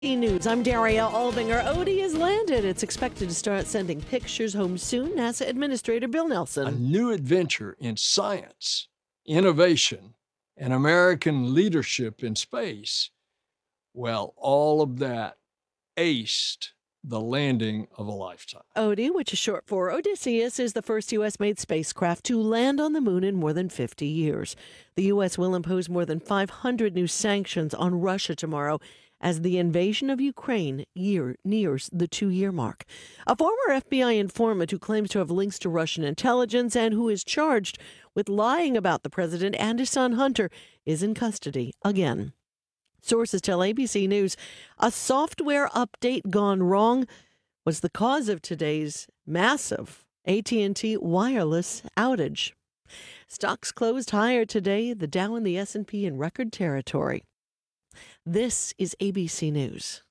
News. I'm Daria Albinger. Odie has landed. It's expected to start sending pictures home soon. NASA Administrator Bill Nelson. A new adventure in science, innovation, and American leadership in space. Well, all of that aced the landing of a lifetime. Odie, which is short for Odysseus, is the first U.S.-made spacecraft to land on the moon in more than 50 years. The U.S. will impose more than 500 new sanctions on Russia tomorrow as the invasion of Ukraine nears the 2-year mark. A former FBI informant who claims to have links to Russian intelligence and who is charged with lying about the president and his son Hunter is in custody again. Sources tell ABC News a software update gone wrong was the cause of today's massive AT&T wireless outage. Stocks closed higher today, the Dow and the S&P in record territory. This is ABC News.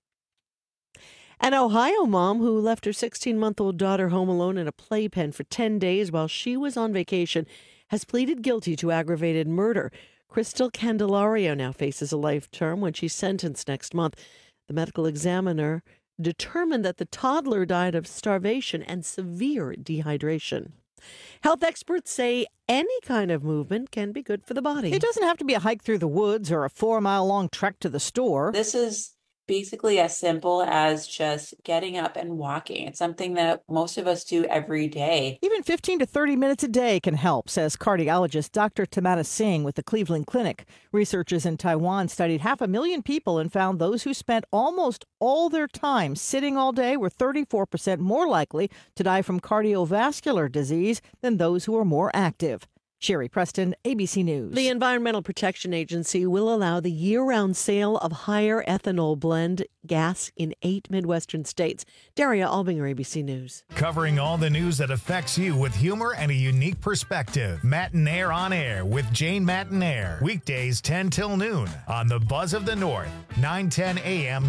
An Ohio mom who left her 16-month-old daughter home alone in a playpen for 10 days while she was on vacation has pleaded guilty to aggravated murder. Crystal Candelario now faces a life term when she's sentenced next month. The medical examiner determined that the toddler died of starvation and severe dehydration. Health experts say any kind of movement can be good for the body. It doesn't have to be a hike through the woods or a 4-mile-long trek to the store. This is basically as simple as just getting up and walking. It's something that most of us do every day. Even 15 to 30 minutes a day can help, says cardiologist Dr. Tamata Singh with the Cleveland Clinic. Researchers in Taiwan studied 500,000 people and found those who spent almost all their time sitting all day were 34% more likely to die from cardiovascular disease than those who were more active. Sherry Preston, ABC News. The Environmental Protection Agency will allow the year-round sale of higher ethanol blend gas in 8 Midwestern states. Daria Albinger, ABC News. Covering all the news that affects you with humor and a unique perspective. Matinaire on Air with Jane Matinaire. Weekdays 10 till noon on the Buzz of the North, 9:10 a.m.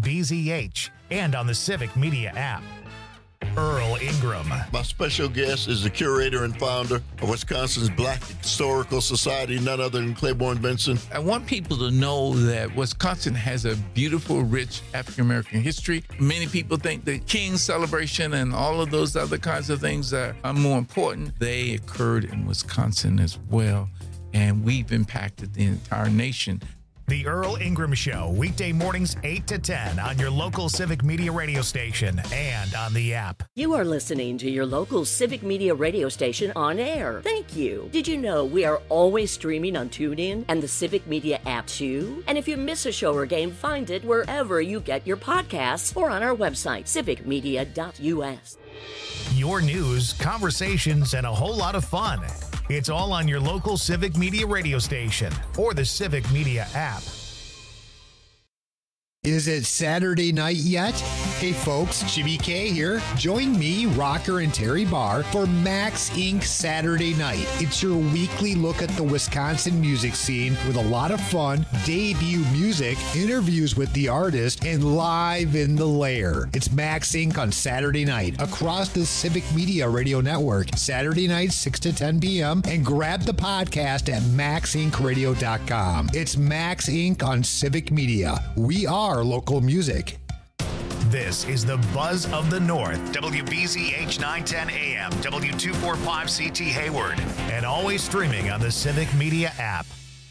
WBZH, and on the Civic Media app. Earl Ingram. My special guest is the curator and founder of Wisconsin's Black Historical Society, none other than Claiborne Benson. I want people to know that Wisconsin has a beautiful, rich African-American history. Many people think the King's celebration and all of those other kinds of things are more important. They occurred in Wisconsin as well, and we've impacted the entire nation. The Earl Ingram Show, weekday mornings 8 to 10 on your local Civic Media radio station and on the app. You are listening to your local Civic Media radio station on air. Thank you. Did you know we are always streaming on TuneIn and the Civic Media app too? And if you miss a show or game, find it wherever you get your podcasts or on our website, civicmedia.us. Your news, conversations, and a whole lot of fun. It's all on your local Civic Media radio station or the Civic Media app. Is it Saturday night yet? Hey folks, Jimmy K here. Join me, Rocker, and Terry Barr for Max Inc. Saturday Night. It's your weekly look at the Wisconsin music scene with a lot of fun, debut music, interviews with the artist, and live in the lair. It's Max Inc. on Saturday night across the Civic Media Radio Network. Saturday night, 6 to 10 p.m. and grab the podcast at maxincradio.com. It's Max Inc. on Civic Media. We are local music. This is the Buzz of the North, WBZH 910 AM, W245CT Hayward, and always streaming on the Civic Media app.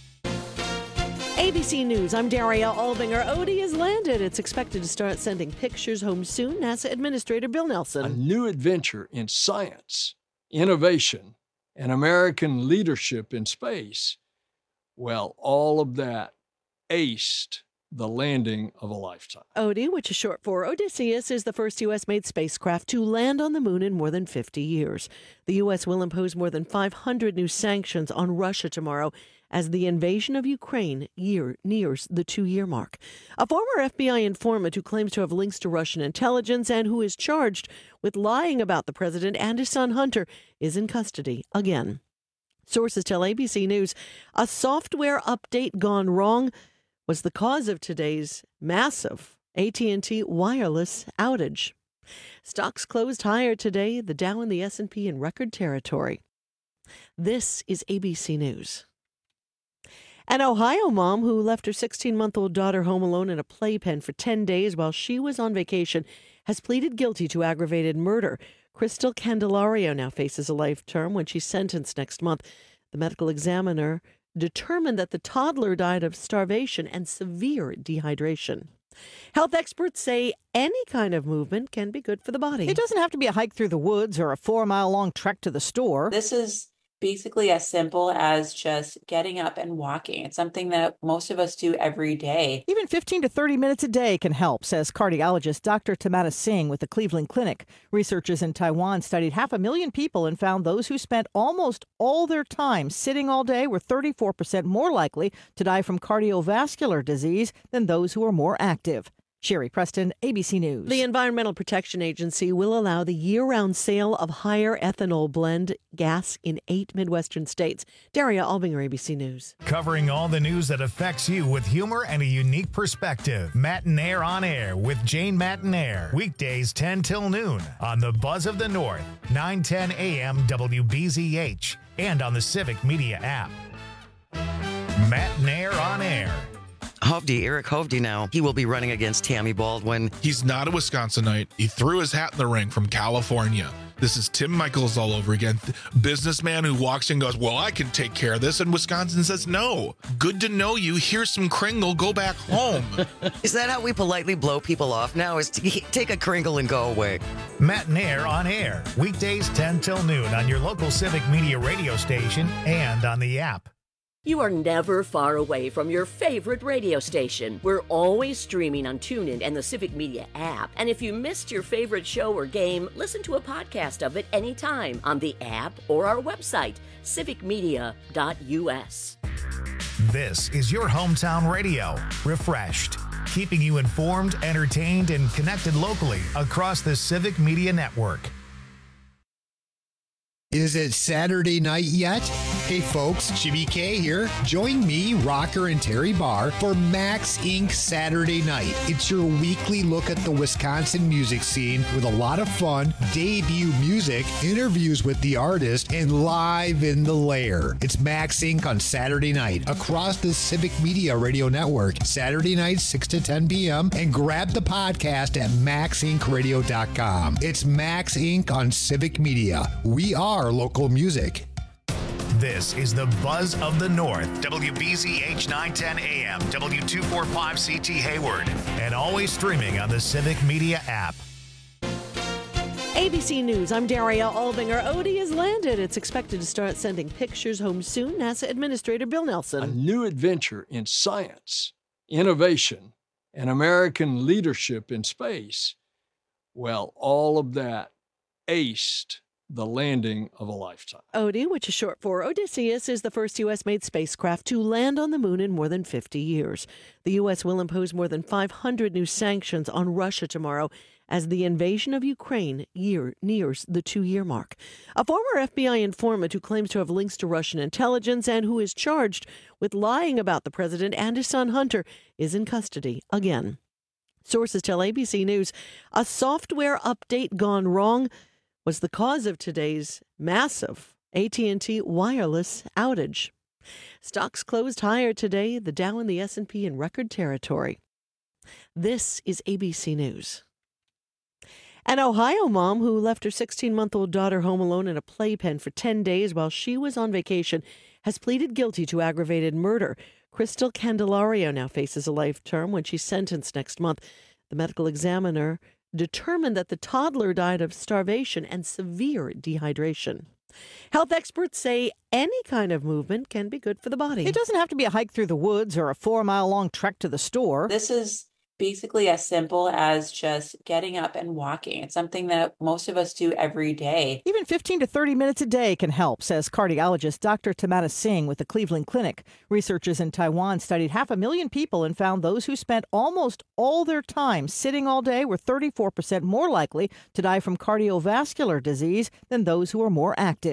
ABC News, I'm Daria Albinger. Odie has landed. It's expected to start sending pictures home soon. NASA Administrator Bill Nelson. A new adventure in science, innovation, and American leadership in space. Well, all of that aced the landing of a lifetime. Odie, which is short for Odysseus, is the first U.S.-made spacecraft to land on the moon in more than 50 years. The U.S. will impose more than 500 new sanctions on Russia tomorrow as the invasion of Ukraine nears the 2-year mark. A former FBI informant who claims to have links to Russian intelligence and who is charged with lying about the president and his son Hunter is in custody again. Sources tell ABC News a software update gone wrong was the cause of today's massive AT&T wireless outage. Stocks closed higher today, the Dow and the S&P in record territory. This is ABC News. An Ohio mom who left her 16-month-old daughter home alone in a playpen for 10 days while she was on vacation has pleaded guilty to aggravated murder. Crystal Candelario now faces a life term when she's sentenced next month. The medical examiner determined that the toddler died of starvation and severe dehydration. Health experts say any kind of movement can be good for the body. It doesn't have to be a hike through the woods or a 4-mile-long trek to the store. This is basically as simple as just getting up and walking. It's something that most of us do every day. Even 15 to 30 minutes a day can help, says cardiologist Dr. Tamara Singh with the Cleveland Clinic. Researchers in Taiwan studied 500,000 people and found those who spent almost all their time sitting all day were 34% more likely to die from cardiovascular disease than those who were more active. Sherry Preston, ABC News. The Environmental Protection Agency will allow the year-round sale of higher ethanol blend gas in 8 Midwestern states. Daria Albinger, ABC News. Covering all the news that affects you with humor and a unique perspective. Mattinaire on Air with Jane Mattinaire. Weekdays 10 till noon on the Buzz of the North, 9:10 a.m. WBZH, and on the Civic Media app. Mattinaire on Air. Eric Hovde now. He will be running against Tammy Baldwin. He's not a Wisconsinite. He threw his hat in the ring from California. This is Tim Michaels all over again. Businessman who walks in and goes, well, I can take care of this. And Wisconsin says, no. Good to know you. Here's some Kringle. Go back home. Is that how we politely blow people off now? Is to take a Kringle and go away? Mattinaire on Air. Weekdays 10 till noon on your local Civic Media radio station and on the app. You are never far away from your favorite radio station. We're always streaming on TuneIn and the Civic Media app. And if you missed your favorite show or game, listen to a podcast of it anytime on the app or our website, civicmedia.us. This is your hometown radio, refreshed, keeping you informed, entertained, and connected locally across the Civic Media Network. Is it Saturday night yet? Hey folks, Jimmy K here. Join me, Rocker, and Terry Barr for Max Inc. Saturday Night. It's your weekly look at the Wisconsin music scene with a lot of fun, debut music, interviews with the artist, and live in the lair. It's Max Inc. on Saturday night across the Civic Media Radio Network, Saturday night 6 to 10 p.m. and grab the podcast at maxincradio.com. It's Max Inc. on Civic Media. We are local music. This is the Buzz of the North, WBZH 910 AM, W245CT Hayward, and always streaming on the Civic Media app. ABC News, I'm Daria Albinger. Odie has landed. It's expected to start sending pictures home soon. NASA Administrator Bill Nelson. A new adventure in science, innovation, and American leadership in space. Well, all of that aced the landing of a lifetime. Odie, which is short for Odysseus, is the first U.S.-made spacecraft to land on the moon in more than 50 years. The U.S. will impose more than 500 new sanctions on Russia tomorrow as the invasion of Ukraine nears the 2-year mark. A former FBI informant who claims to have links to Russian intelligence and who is charged with lying about the president and his son Hunter is in custody again. Sources tell ABC News a software update gone wrong was the cause of today's massive AT&T wireless outage. Stocks closed higher today, the Dow and the S&P in record territory. This is ABC News. An Ohio mom who left her 16-month-old daughter home alone in a playpen for 10 days while she was on vacation has pleaded guilty to aggravated murder. Crystal Candelario now faces a life term when she's sentenced next month. The medical examiner determined that the toddler died of starvation and severe dehydration. Health experts say any kind of movement can be good for the body. It doesn't have to be a hike through the woods or a 4-mile-long trek to the store. This is basically as simple as just getting up and walking. It's something that most of us do every day. Even 15 to 30 minutes a day can help, says cardiologist Dr. Tamara Singh with the Cleveland Clinic. Researchers in Taiwan studied 500,000 people and found those who spent almost all their time sitting all day were 34% more likely to die from cardiovascular disease than those who were more active.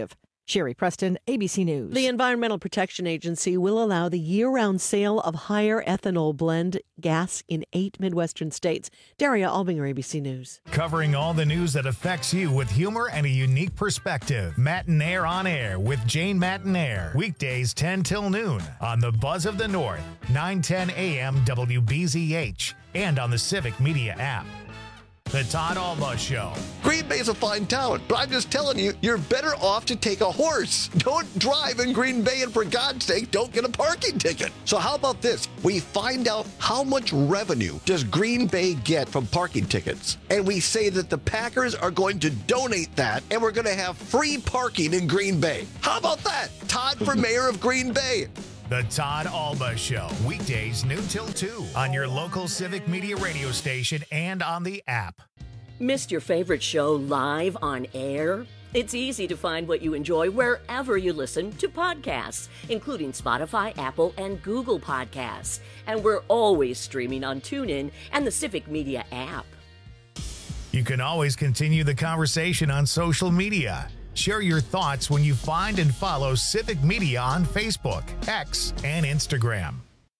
Sherry Preston, ABC News. The Environmental Protection Agency will allow the year-round sale of higher ethanol blend gas in 8 Midwestern states. Daria Albinger, ABC News. Covering all the news that affects you with humor and a unique perspective. Mattinaire on Air with Jane Mattinaire. Weekdays 10 till noon on the Buzz of the North, 9:10 a.m. WBZH, and on the Civic Media app. The Todd Alba Show. Green Bay's a fine town, but I'm just telling you, you're better off to take a horse. Don't drive in Green Bay, and for God's sake, don't get a parking ticket. So how about this? We find out how much revenue does Green Bay get from parking tickets, and we say that the Packers are going to donate that, and we're going to have free parking in Green Bay. How about that? Todd for mayor of Green Bay. The Todd Alba Show, weekdays noon till 2 on your local Civic Media radio station and on the app. Missed your favorite show live on air? It's easy to find what you enjoy wherever you listen to podcasts, including Spotify, Apple, and Google Podcasts. And we're always streaming on TuneIn and the Civic Media app. You can always continue the conversation on social media. Share your thoughts when you find and follow Civic Media on Facebook, X, and Instagram.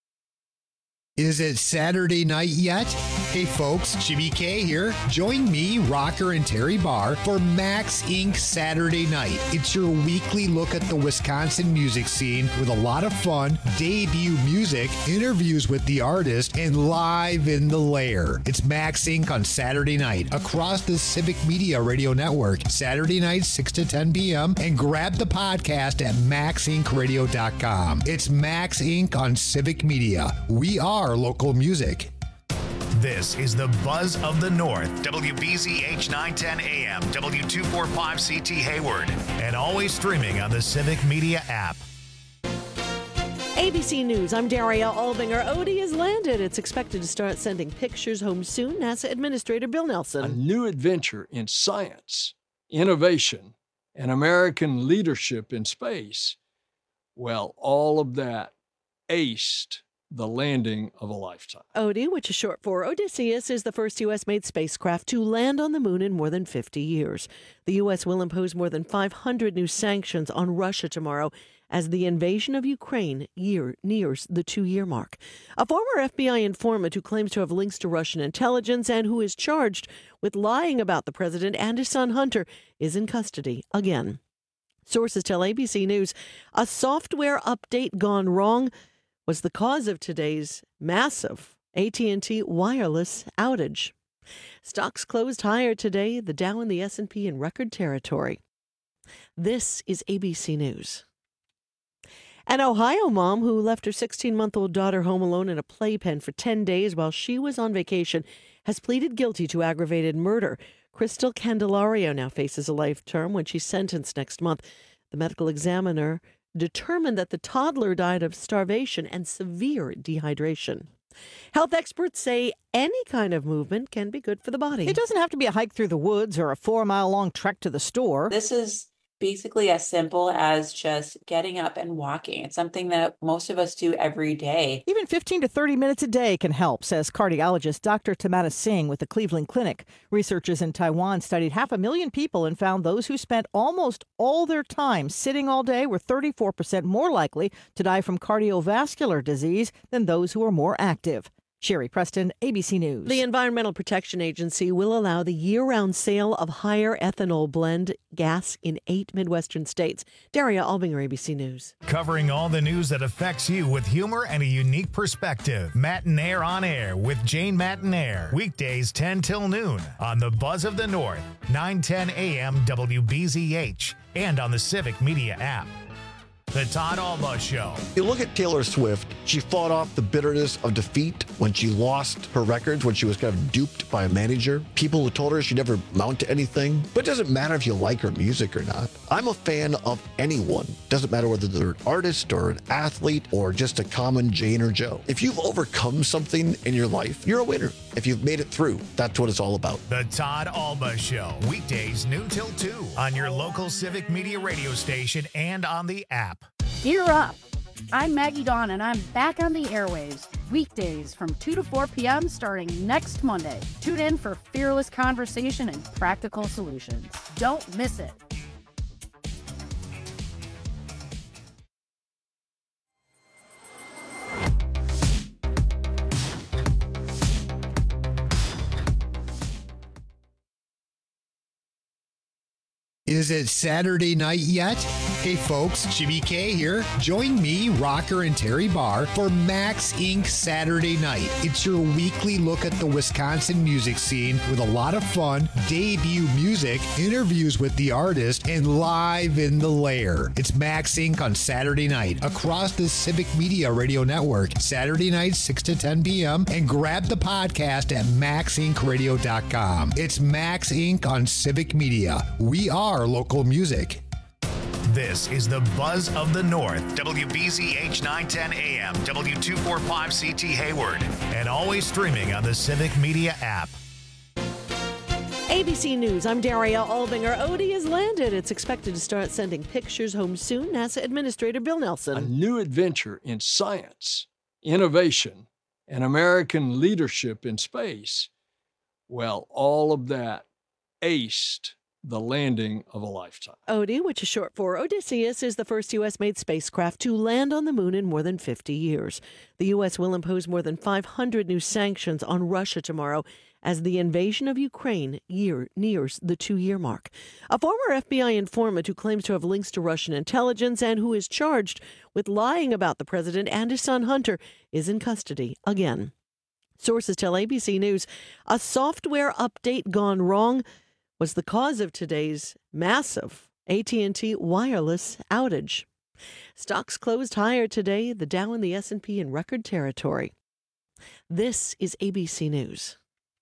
Is it Saturday night yet? Hey folks, Jimmy K here. Join me, Rocker, and Terry Barr for Max Inc. Saturday Night. It's your weekly look at the Wisconsin music scene with a lot of fun, debut music, interviews with the artist, and live in the lair. It's Max Inc. on Saturday night across the Civic Media Radio Network, Saturday night 6 to 10 p.m. and grab the podcast at maxincradio.com. It's Max Inc. on Civic Media. We are local music. This is the Buzz of the North, WBZH 910 AM, W245CT Hayward, and always streaming on the Civic Media app. ABC News, I'm Daria Albinger. Odie has landed. It's expected to start sending pictures home soon. NASA Administrator Bill Nelson. A new adventure in science, innovation, and American leadership in space. Well, all of that aced the landing of a lifetime. Odie, which is short for Odysseus, is the first U.S.-made spacecraft to land on the moon in more than 50 years. The U.S. will impose more than 500 new sanctions on Russia tomorrow as the invasion of Ukraine nears the 2-year mark. A former FBI informant who claims to have links to Russian intelligence and who is charged with lying about the president and his son Hunter is in custody again. Sources tell ABC News a software update gone wrong was the cause of today's massive AT&T wireless outage. Stocks closed higher today, the Dow and the S&P in record territory. This is ABC News. An Ohio mom who left her 16-month-old daughter home alone in a playpen for 10 days while she was on vacation has pleaded guilty to aggravated murder. Crystal Candelario now faces a life term when she's sentenced next month. The medical examiner determined that the toddler died of starvation and severe dehydration. Health experts say any kind of movement can be good for the body. It doesn't have to be a hike through the woods or a 4-mile-long trek to the store. This is basically as simple as just getting up and walking. It's something that most of us do every day. Even 15 to 30 minutes a day can help, says cardiologist Dr. Tamara Singh with the Cleveland Clinic. Researchers in Taiwan studied 500,000 people and found those who spent almost all their time sitting all day were 34% more likely to die from cardiovascular disease than those who were more active. Sherry Preston, ABC News. The Environmental Protection Agency will allow the year-round sale of higher ethanol blend gas in 8 Midwestern states. Daria Albinger, ABC News. Covering all the news that affects you with humor and a unique perspective. Mattinaire on Air with Jane Mattinaire. Weekdays 10 till noon on the Buzz of the North, 9:10 a.m. WBZH, and on the Civic Media app. The Todd Alba Show. You look at Taylor Swift, she fought off the bitterness of defeat when she lost her records, when she was kind of duped by a manager. People who told her she'd never amount to anything. But it doesn't matter if you like her music or not. I'm a fan of anyone. Doesn't matter whether they're an artist or an athlete or just a common Jane or Joe. If you've overcome something in your life, you're a winner. If you've made it through, that's what it's all about. The Todd Alba Show. Weekdays noon till 2 on your local Civic Media radio station and on the app. Gear up! I'm Maggie Dawn, and I'm back on the airwaves. Weekdays from 2 to 4 p.m. starting next Monday. Tune in for fearless conversation and practical solutions. Don't miss it. Is it Saturday night yet? Hey folks, Jimmy K here. Join me, Rocker, and Terry Barr for Max Inc. Saturday Night. It's your weekly look at the Wisconsin music scene with a lot of fun, debut music, interviews with the artist, and live in the lair. It's Max Inc. on Saturday night across the Civic Media Radio Network, Saturday night 6 to 10 p.m. and grab the podcast at maxincradio.com. It's Max Inc. on Civic Media. We are local music. This is the Buzz of the North, WBZH 910 AM, W245CT Hayward, and always streaming on the Civic Media app. ABC News, I'm Daria Albinger. Odie has landed. It's expected to start sending pictures home soon. NASA Administrator Bill Nelson. A new adventure in science, innovation, and American leadership in space. Well, all of that aced the landing of a lifetime. Odie, which is short for Odysseus, is the first U.S.-made spacecraft to land on the moon in more than 50 years. The U.S. will impose more than 500 new sanctions on Russia tomorrow as the invasion of Ukraine nears the 2-year mark. A former FBI informant who claims to have links to Russian intelligence and who is charged with lying about the president and his son Hunter is in custody again. Sources tell ABC News a software update gone wrong was the cause of today's massive AT&T wireless outage. Stocks closed higher today, the Dow and the S&P in record territory. This is ABC News.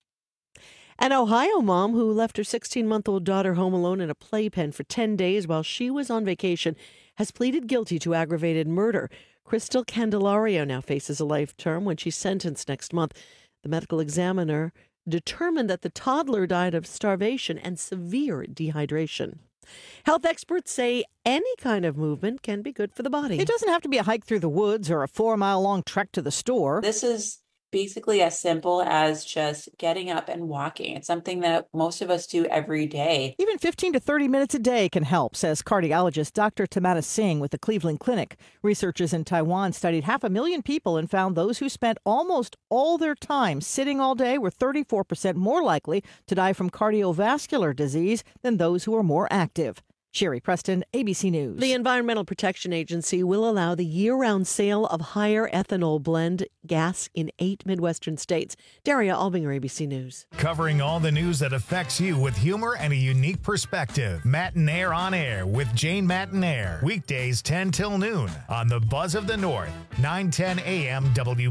An Ohio mom who left her 16-month-old daughter home alone in a playpen for 10 days while she was on vacation has pleaded guilty to aggravated murder. Crystal Candelario now faces a life term when she's sentenced next month. The medical examiner determined that the toddler died of starvation and severe dehydration. Health experts say any kind of movement can be good for the body. It doesn't have to be a hike through the woods or a 4-mile-long trek to the store. This is basically as simple as just getting up and walking. It's something that most of us do every day. Even 15 to 30 minutes a day can help, says cardiologist Dr. Tamara Singh with the Cleveland Clinic. Researchers in Taiwan studied 500,000 people and found those who spent almost all their time sitting all day were 34% more likely to die from cardiovascular disease than those who were more active. Sherry Preston, ABC News. The Environmental Protection Agency will allow the year-round sale of higher ethanol blend gas in 8 Midwestern states. Daria Albinger, ABC News. Covering all the news that affects you with humor and a unique perspective. Matinaire on Air with Jane Matinaire. Weekdays 10 till noon on the Buzz of the North, 910 AM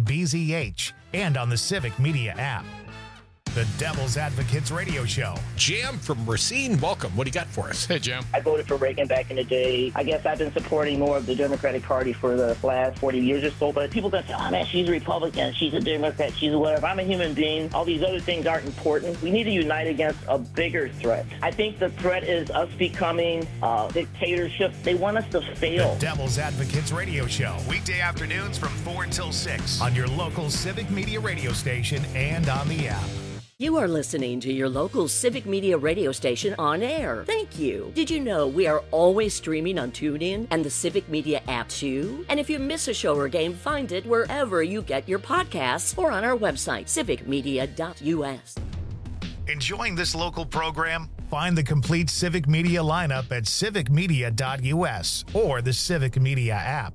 WBZH, and on the Civic Media app. The Devil's Advocates Radio Show. Jim from Racine, welcome. What do you got for us? Hey, Jim. I voted for Reagan back in the day. I guess I've been supporting more of the Democratic Party for the last 40 years or so, but people that say, oh man, she's a Republican, she's a Democrat, she's a whatever. I'm a human being. All these other things aren't important. We need to unite against a bigger threat. I think the threat is us becoming a dictatorship. They want us to fail. The Devil's Advocates Radio Show. Weekday afternoons from 4 until 6 on your local Civic Media radio station and on the app. You are listening to your local Civic Media radio station on air. Thank you. Did you know we are always streaming on TuneIn and the Civic Media app too? And if you miss a show or game, find it wherever you get your podcasts or on our website, civicmedia.us. Enjoying this local program? Find the complete Civic Media lineup at civicmedia.us or the Civic Media app.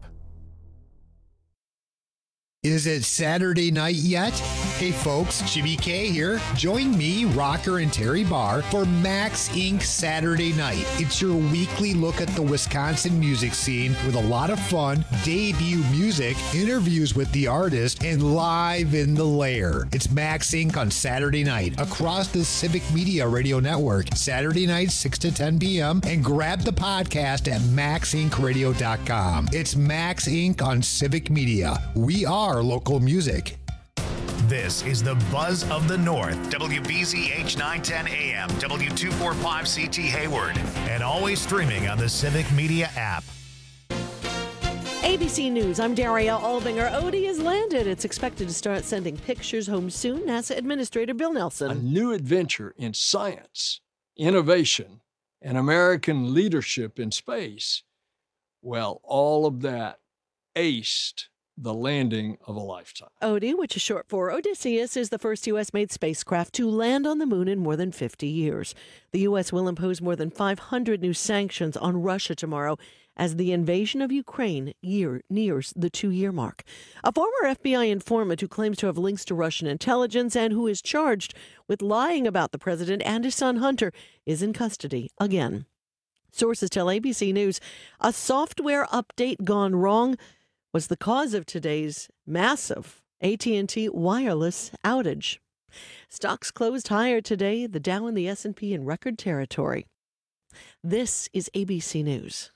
Is it Saturday night yet? Hey folks, Jimmy K here. Join me, Rocker, and Terry Barr for Max Inc. Saturday Night. It's your weekly look at the Wisconsin music scene with a lot of fun, debut music, interviews with the artist, and live in the lair. It's Max Inc. on Saturday night across the Civic Media Radio Network, Saturday night 6 to 10 p.m. and grab the podcast at maxincradio.com. It's Max Inc. on Civic Media. We are local music. This is the Buzz of the North, WBZH 910 AM, W245CT Hayward, and always streaming on the Civic Media app. ABC News, I'm Daria Albinger. Odie has landed. It's expected to start sending pictures home soon. NASA Administrator Bill Nelson. A new adventure in science, innovation, and American leadership in space. Well, all of that aced the landing of a lifetime. ODI, which is short for Odysseus, is the first U.S.-made spacecraft to land on the moon in more than 50 years. The U.S. will impose more than 500 new sanctions on Russia tomorrow as the invasion of Ukraine nears the 2-year mark. A former FBI informant who claims to have links to Russian intelligence and who is charged with lying about the president and his son Hunter is in custody again. Sources tell ABC News a software update gone wrong was the cause of today's massive AT&T wireless outage. Stocks closed higher today, the Dow and the S&P in record territory. This is ABC News.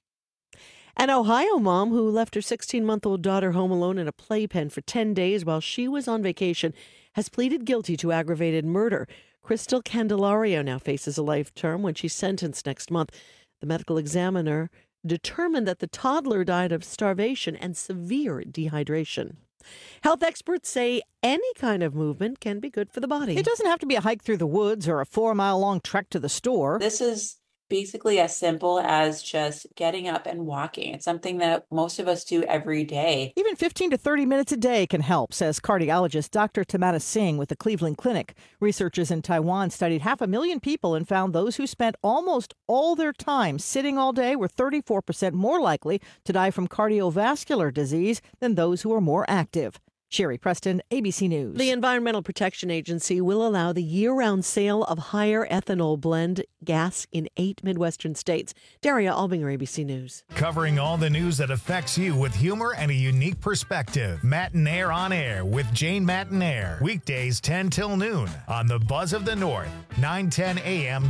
An Ohio mom who left her 16-month-old daughter home alone in a playpen for 10 days while she was on vacation has pleaded guilty to aggravated murder. Crystal Candelario now faces a life term when she's sentenced next month. The medical examiner determined that the toddler died of starvation and severe dehydration. Health experts say any kind of movement can be good for the body. It doesn't have to be a hike through the woods or a 4-mile-long trek to the store. This is basically as simple as just getting up and walking. It's something that most of us do every day. Even 15 to 30 minutes a day can help, says cardiologist Dr. Tamara Singh with the Cleveland Clinic. Researchers in Taiwan studied 500,000 people and found those who spent almost all their time sitting all day were 34% more likely to die from cardiovascular disease than those who were more active. Sherry Preston, ABC News. The Environmental Protection Agency will allow the year-round sale of higher ethanol blend gas in 8 Midwestern states. Daria Albinger, ABC News. Covering all the news that affects you with humor and a unique perspective. Matt and Air on Air with Jane Matt and Air. Weekdays 10 till noon on the Buzz of the North, 9:10 a.m.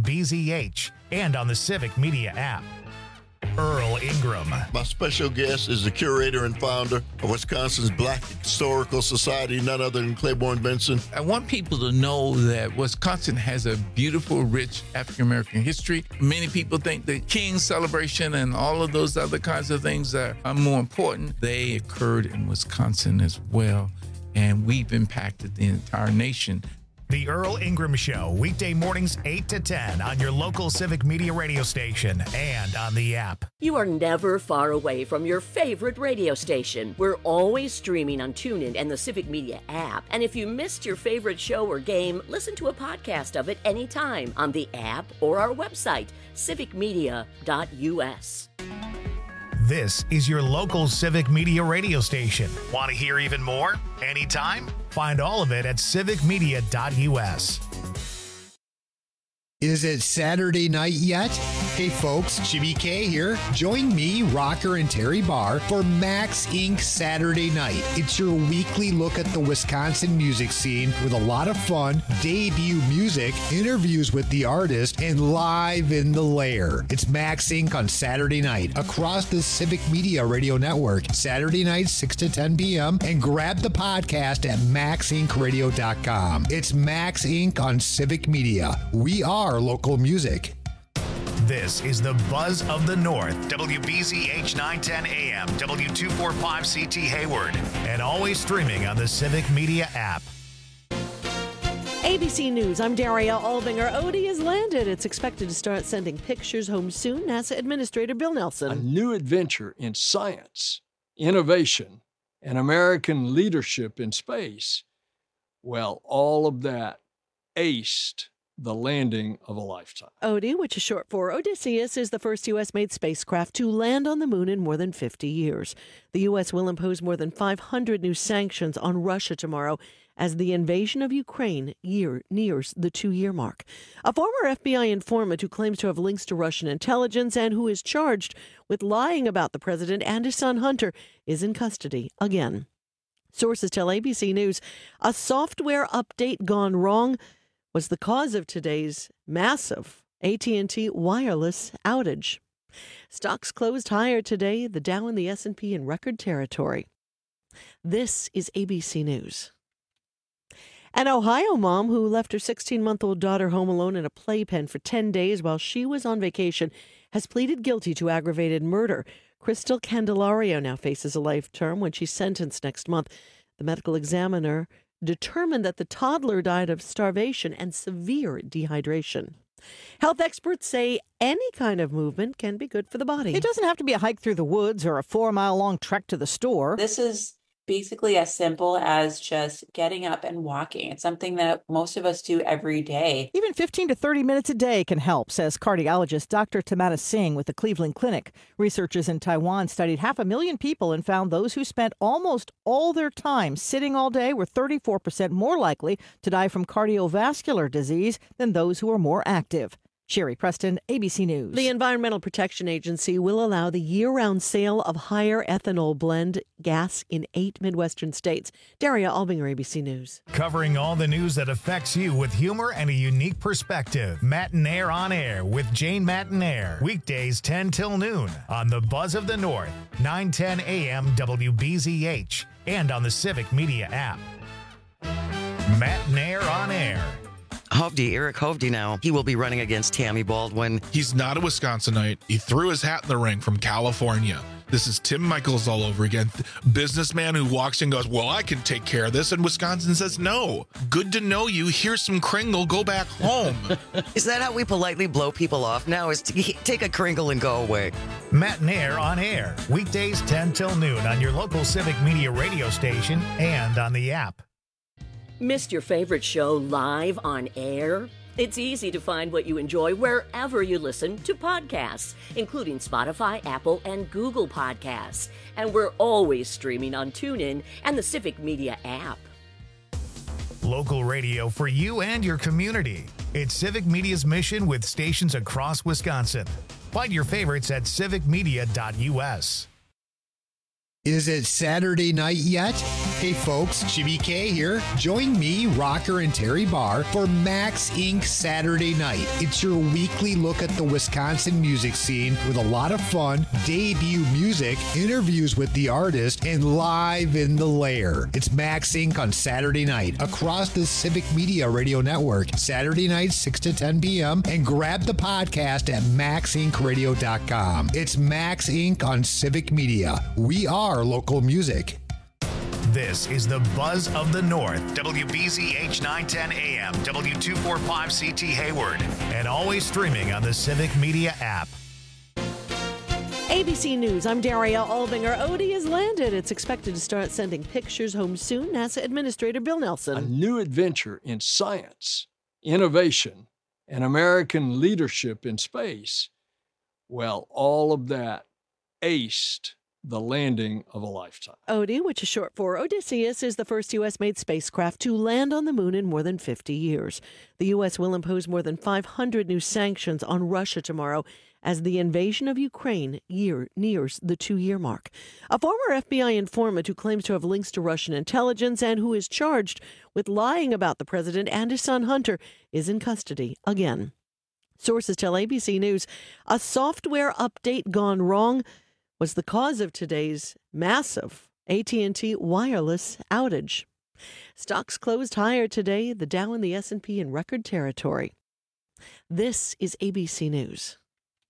WBZH, and on the Civic Media app. Earl Ingram. My special guest is the curator and founder of Wisconsin's Black Historical Society, none other than Claiborne Benson. I want people to know that Wisconsin has a beautiful, rich African-American history. Many people think the King celebration and all of those other kinds of things are more important. They occurred in Wisconsin as well, and we've impacted the entire nation. The Earl Ingram Show, weekday mornings 8 to 10 on your local Civic Media radio station and on the app. You are never far away from your favorite radio station. We're always streaming on TuneIn and the Civic Media app. And if you missed your favorite show or game, listen to a podcast of it anytime on the app or our website, civicmedia.us. This is your local Civic Media radio station. Want to hear even more? Anytime? Find all of it at civicmedia.us. Is it Saturday night yet? Hey folks, Jimmy K here. Join me, Rocker, and Terry Barr for Max Inc. Saturday Night. It's your weekly look at the Wisconsin music scene with a lot of fun, debut music, interviews with the artist, and live in the lair. It's Max Inc. on Saturday night across the Civic Media Radio Network, Saturday night 6 to 10 p.m. and grab the podcast at maxincradio.com. It's Max Inc. on Civic Media. We are local music. This is the Buzz of the North, WBZH 910 AM, W245CT Hayward, and always streaming on the Civic Media app. ABC News, I'm Daria Albinger. ODI has landed. It's expected to start sending pictures home soon. NASA Administrator Bill Nelson. A new adventure in science, innovation, and American leadership in space. Well, all of that aced the landing of a lifetime. ODI, which is short for Odysseus, is the first U.S.-made spacecraft to land on the moon in more than 50 years. The U.S. will impose more than 500 new sanctions on Russia tomorrow as the invasion of Ukraine nears the 2-year mark. A former FBI informant who claims to have links to Russian intelligence and who is charged with lying about the president and his son Hunter is in custody again. Sources tell ABC News a software update gone wrong was the cause of today's massive AT&T wireless outage. Stocks closed higher today, the Dow and the S&P in record territory. This is ABC News. An Ohio mom who left her 16-month-old daughter home alone in a playpen for 10 days while she was on vacation has pleaded guilty to aggravated murder. Crystal Candelario now faces a life term when she's sentenced next month. The medical examiner determined that the toddler died of starvation and severe dehydration. Health experts say any kind of movement can be good for the body. It doesn't have to be a hike through the woods or a 4-mile-long trek to the store. This is basically as simple as just getting up and walking. It's something that most of us do every day. Even 15 to 30 minutes a day can help, says cardiologist Dr. Tamara Singh with the Cleveland Clinic. Researchers in Taiwan studied 500,000 people and found those who spent almost all their time sitting all day were 34% more likely to die from cardiovascular disease than those who were more active. Sherry Preston, ABC News. The Environmental Protection Agency will allow the year-round sale of higher ethanol blend gas in 8 Midwestern states. Daria Albinger, ABC News. Covering all the news that affects you with humor and a unique perspective. Matinaire on Air with Jane Matinaire. Weekdays 10 till noon on the Buzz of the North, 9:10 a.m. WBZH, and on the Civic Media app. Matinaire on Air. Eric Hovde now. He will be running against Tammy Baldwin. He's not a Wisconsinite. He threw his hat in the ring from California. This is Tim Michaels all over again. Businessman who walks in and goes, well, I can take care of this. And Wisconsin says, no. Good to know you. Here's some Kringle. Go back home. Is that how we politely blow people off now? Is to take a Kringle and go away. Matinaire on Air. Weekdays 10 till noon on your local Civic Media radio station and on the app. Missed your favorite show live on air? It's easy to find what you enjoy wherever you listen to podcasts, including Spotify, Apple, and Google Podcasts. And we're always streaming on TuneIn and the Civic Media app. Local radio for you and your community. It's Civic Media's mission with stations across Wisconsin. Find your favorites at civicmedia.us. Is it Saturday night yet? Hey folks, Jimmy K here. Join me, Rocker, and Terry Barr for Max Inc. Saturday Night. It's your weekly look at the Wisconsin music scene with a lot of fun, debut music, interviews with the artist, and live in the lair. It's Max Inc. on Saturday night across the Civic Media Radio Network, Saturday night 6 to 10 p.m. and grab the podcast at maxincradio.com. It's Max Inc. on Civic Media. We are local music. This is the Buzz of the North, WBZH 910 AM, W245CT Hayward, and always streaming on the Civic Media app. ABC News, I'm Daria Albinger. Odie has landed. It's expected to start sending pictures home soon. NASA Administrator Bill Nelson. A new adventure in science, innovation, and American leadership in space. Well, all of that aced the landing of a lifetime. Odie, which is short for Odysseus, is the first U.S.-made spacecraft to land on the moon in more than 50 years. The U.S. will impose more than 500 new sanctions on Russia tomorrow as the invasion of Ukraine nears the 2-year mark. A former FBI informant who claims to have links to Russian intelligence and who is charged with lying about the president and his son Hunter is in custody again. Sources tell ABC News a software update gone wrong was the cause of today's massive AT&T wireless outage. Stocks closed higher today, the Dow and the S&P in record territory. This is ABC News.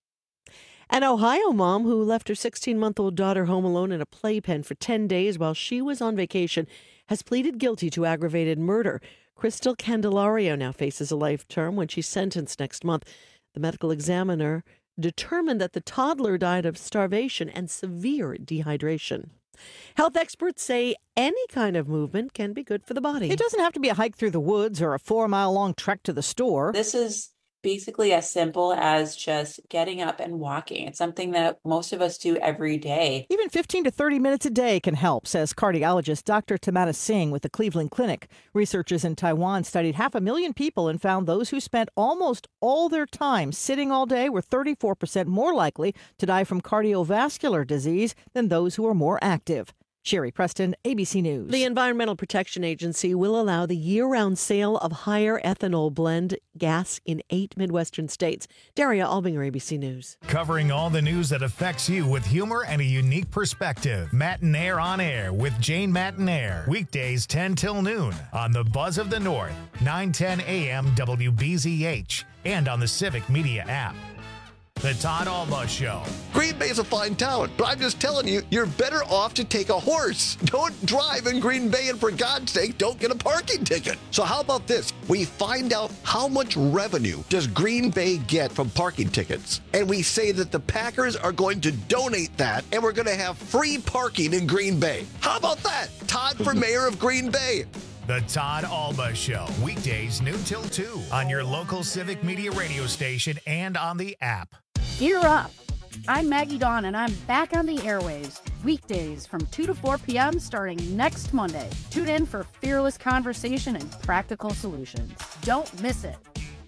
An Ohio mom who left her 16-month-old daughter home alone in a playpen for 10 days while she was on vacation has pleaded guilty to aggravated murder. Crystal Candelario now faces a life term when she's sentenced next month. The medical examiner determined that the toddler died of starvation and severe dehydration. Health experts say any kind of movement can be good for the body. It doesn't have to be a hike through the woods or a 4-mile-long trek to the store. This is basically as simple as just getting up and walking. It's something that most of us do every day. Even 15 to 30 minutes a day can help, says cardiologist Dr. Tamara Singh with the Cleveland Clinic. Researchers in Taiwan studied 500,000 people and found those who spent almost all their time sitting all day were 34% more likely to die from cardiovascular disease than those who were more active. Sherry Preston, ABC News. The Environmental Protection Agency will allow the year-round sale of higher ethanol blend gas in 8 Midwestern states. Daria Albinger, ABC News. Covering all the news that affects you with humor and a unique perspective. Matinaire on Air with Jane Matinaire. Weekdays 10 till noon on the Buzz of the North, 9:10 a.m. WBZH, and on the Civic Media app. The Todd Alba Show. Green Bay is a fine town, but I'm just telling you, you're better off to take a horse. Don't drive in Green Bay, and for God's sake, don't get a parking ticket. So how about this? We find out how much revenue does Green Bay get from parking tickets, and we say that the Packers are going to donate that, and we're going to have free parking in Green Bay. How about that? Todd for mayor of Green Bay. The Todd Alba Show, weekdays noon till 2 on your local Civic Media radio station and on the app. Gear up. I'm Maggie Dawn, and I'm back on the airwaves, weekdays from 2 to 4 p.m. starting next Monday. Tune in for fearless conversation and practical solutions. Don't miss it.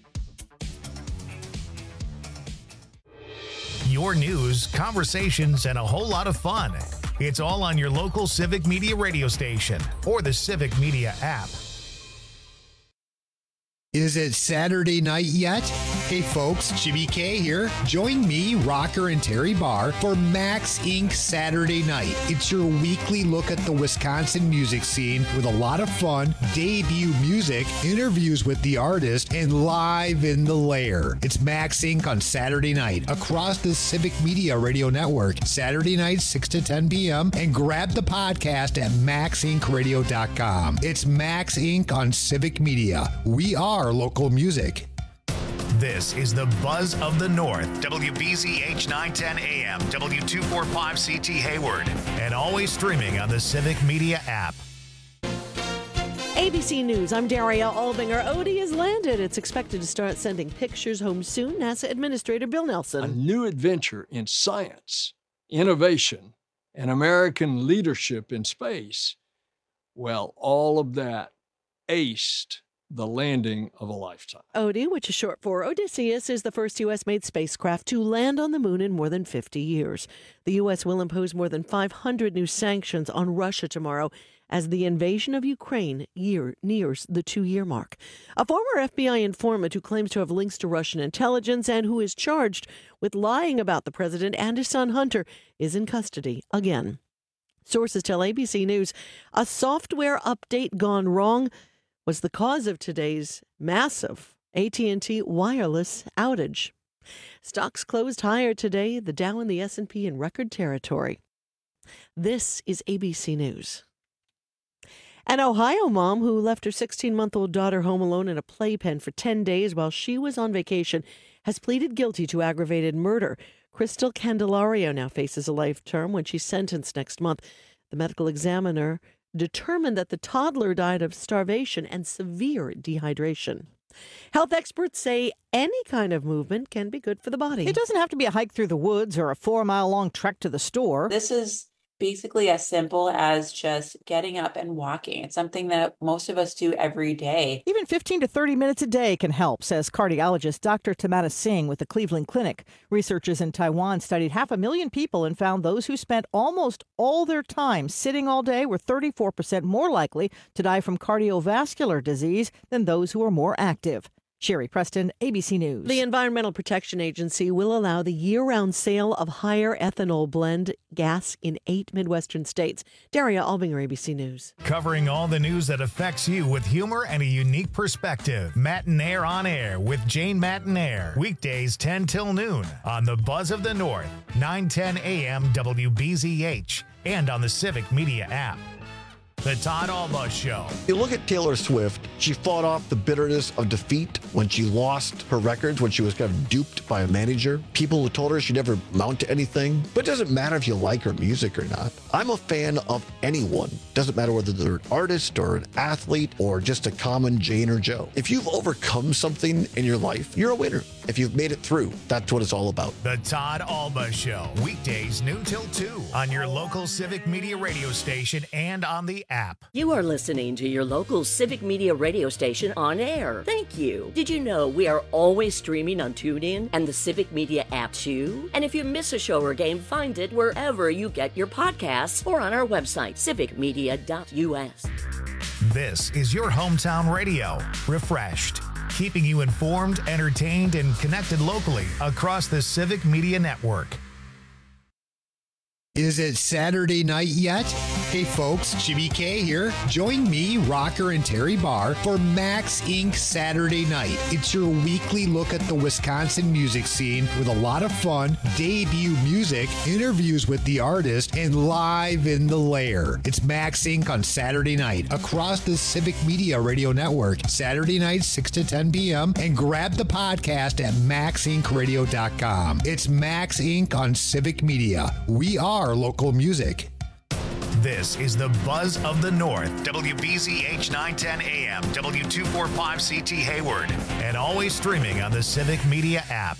Your news, conversations, and a whole lot of fun. It's all on your local Civic Media radio station or the Civic Media app. Is it Saturday night yet? Hey folks, Jimmy K here. Join me, Rocker, and Terry Barr for Max Inc. Saturday Night. It's your weekly look at the Wisconsin music scene with a lot of fun, debut music, interviews with the artist, and live in the lair. It's Max Inc. on Saturday night across the Civic Media Radio Network, Saturday night 6 to 10 p.m. and grab the podcast at maxincradio.com. It's Max Inc. on Civic Media. We are local music. This is the Buzz of the North, WBZH 910 AM, W245 CT Hayward, and always streaming on the Civic Media app. ABC News, I'm Daria Albinger. Odie has landed. It's expected to start sending pictures home soon. NASA Administrator Bill Nelson. A new adventure in science, innovation, and American leadership in space. Well, all of that aced the landing of a lifetime. Odie, which is short for Odysseus, is the first U.S.-made spacecraft to land on the moon in more than 50 years. The U.S. will impose more than 500 new sanctions on Russia tomorrow as the invasion of Ukraine nears the 2-year mark. A former FBI informant who claims to have links to Russian intelligence and who is charged with lying about the president and his son Hunter is in custody again. Sources tell ABC News a software update gone wrong was the cause of today's massive AT&T wireless outage. Stocks closed higher today, the Dow and the S&P in record territory. This is ABC News. An Ohio mom who left her 16-month-old daughter home alone in a playpen for 10 days while she was on vacation has pleaded guilty to aggravated murder. Crystal Candelario now faces a life term when she's sentenced next month. The medical examiner determined that the toddler died of starvation and severe dehydration. Health experts say any kind of movement can be good for the body. It doesn't have to be a hike through the woods or a 4-mile-long trek to the store. This is basically as simple as just getting up and walking. It's something that most of us do every day. Even 15 to 30 minutes a day can help, says cardiologist Dr. Tamara Singh with the Cleveland Clinic. Researchers in Taiwan studied 500,000 people and found those who spent almost all their time sitting all day were 34% more likely to die from cardiovascular disease than those who were more active. Sherry Preston, ABC News. The Environmental Protection Agency will allow the year-round sale of higher ethanol blend gas in 8 Midwestern states. Daria Albinger, ABC News. Covering all the news that affects you with humor and a unique perspective. Mattinaire on Air with Jane Mattinaire. Weekdays 10 till noon on the Buzz of the North, 910 AM WBZH, and on the Civic Media app. The Todd Alba Show. You look at Taylor Swift, she fought off the bitterness of defeat when she lost her records, when she was kind of duped by a manager. People who told her she'd never amount to anything. But it doesn't matter if you like her music or not. I'm a fan of anyone. Doesn't matter whether they're an artist or an athlete or just a common Jane or Joe. If you've overcome something in your life, you're a winner. If you've made it through, that's what it's all about. The Todd Alba Show. Weekdays noon till 2 on your local Civic Media radio station and on the app. You are listening to your local Civic Media radio station on air. Thank you. Did you know we are always streaming on TuneIn and the Civic Media app too? And if you miss a show or game, find it wherever you get your podcasts or on our website, civicmedia.us. This is your hometown radio, refreshed, keeping you informed, entertained, and connected locally across the Civic Media Network. Is it Saturday night yet? Hey folks, Jimmy K here. Join me, Rocker, and Terry Barr for Max Inc. Saturday Night. It's your weekly look at the Wisconsin music scene with a lot of fun, debut music, interviews with the artist, and live in the lair. It's Max Inc. on Saturday night across the Civic Media Radio Network, Saturday night 6 to 10 p.m. and grab the podcast at maxincradio.com. It's Max Inc. on Civic Media. We are local music. This is the Buzz of the North, WBZH 910 AM, W245CT Hayward, and always streaming on the Civic Media app.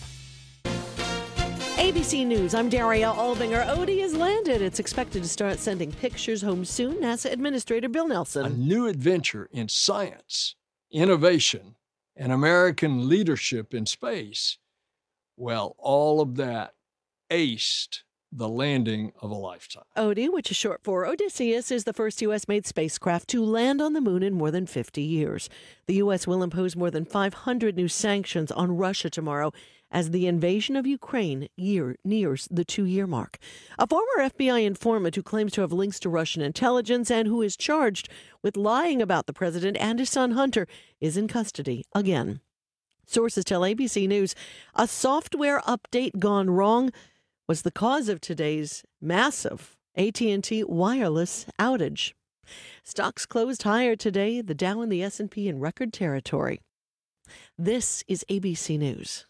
ABC News, I'm Daria Albinger. Odie has landed. It's expected to start sending pictures home soon. NASA Administrator Bill Nelson. A new adventure in science, innovation, and American leadership in space. Well, all of that aced the landing of a lifetime. Odie, which is short for Odysseus, is the first U.S.-made spacecraft to land on the moon in more than 50 years. The U.S. will impose more than 500 new sanctions on Russia tomorrow as the invasion of Ukraine nears the 2-year mark. A former FBI informant who claims to have links to Russian intelligence and who is charged with lying about the president and his son Hunter is in custody again. Sources tell ABC News a software update gone wrong was the cause of today's massive AT&T wireless outage. Stocks closed higher today, the Dow and the S&P in record territory. This is ABC News.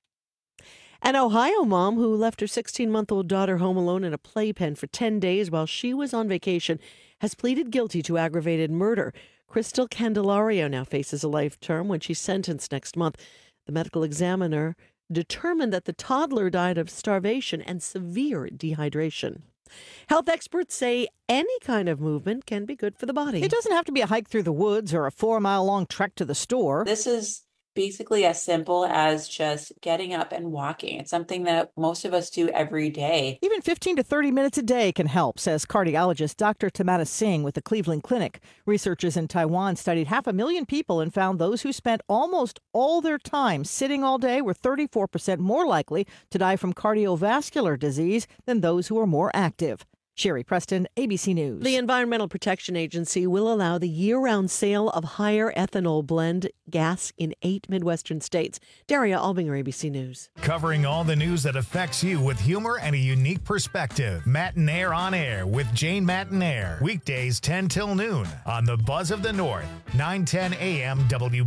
An Ohio mom who left her 16-month-old daughter home alone in a playpen for 10 days while she was on vacation has pleaded guilty to aggravated murder. Crystal Candelario now faces a life term when she's sentenced next month. The medical examiner determined that the toddler died of starvation and severe dehydration. Health experts say any kind of movement can be good for the body. It doesn't have to be a hike through the woods or a 4-mile-long trek to the store. This is basically as simple as just getting up and walking. It's something that most of us do every day. Even 15 to 30 minutes a day can help, says cardiologist Dr. Tamara Singh with the Cleveland Clinic. Researchers in Taiwan studied 500,000 people and found those who spent almost all their time sitting all day were 34% more likely to die from cardiovascular disease than those who were more active. Sherry Preston, ABC News. The Environmental Protection Agency will allow the year-round sale of higher ethanol blend gas in 8 Midwestern states. Daria Albinger, ABC News. Covering all the news that affects you with humor and a unique perspective. Matinaire on Air with Jane Matinaire. Weekdays 10 till noon on the Buzz of the North, 910 AM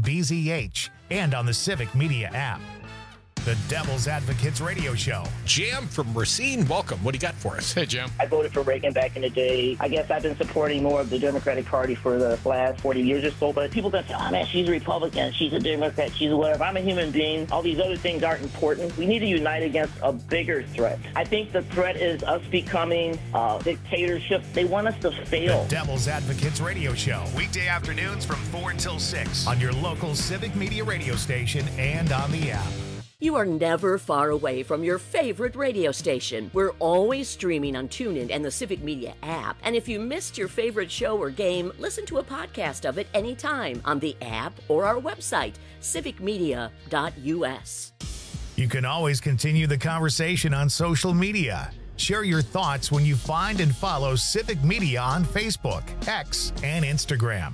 WBZH, and on the Civic Media app. The Devil's Advocates Radio Show. Jim from Racine, welcome. What do you got for us? Hey, Jim. I voted for Reagan back in the day. I guess I've been supporting more of the Democratic Party for the last 40 years or so, but people don't say, oh, man, she's a Republican, she's a Democrat, she's whatever. I'm a human being. All these other things aren't important. We need to unite against a bigger threat. I think the threat is us becoming dictatorship. They want us to fail. The Devil's Advocates Radio Show. Weekday afternoons from 4 until 6 on your local Civic Media radio station and on the app. You are never far away from your favorite radio station. We're always streaming on TuneIn and the Civic Media app. And if you missed your favorite show or game, listen to a podcast of it anytime on the app or our website, civicmedia.us. You can always continue the conversation on social media. Share your thoughts when you find and follow Civic Media on Facebook, X, and Instagram.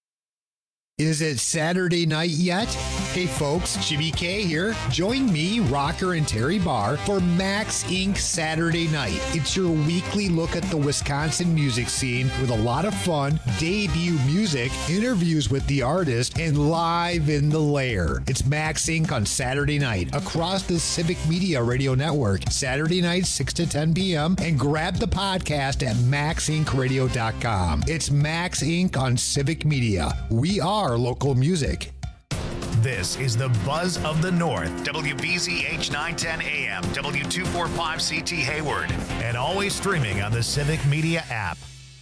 Is it Saturday night yet? Hey folks, Jimmy K here. Join me, Rocker, and Terry Barr for Max Inc. Saturday Night. It's your weekly look at the Wisconsin music scene with a lot of fun, debut music, interviews with the artist, and live in the lair. It's Max Inc. on Saturday night across the Civic Media Radio Network, Saturday night 6 to 10 p.m. and grab the podcast at maxincradio.com. It's Max Inc. on Civic Media. We are local music. This is the Buzz of the North, WBZH 910 AM, W245CT Hayward, and always streaming on the Civic Media app.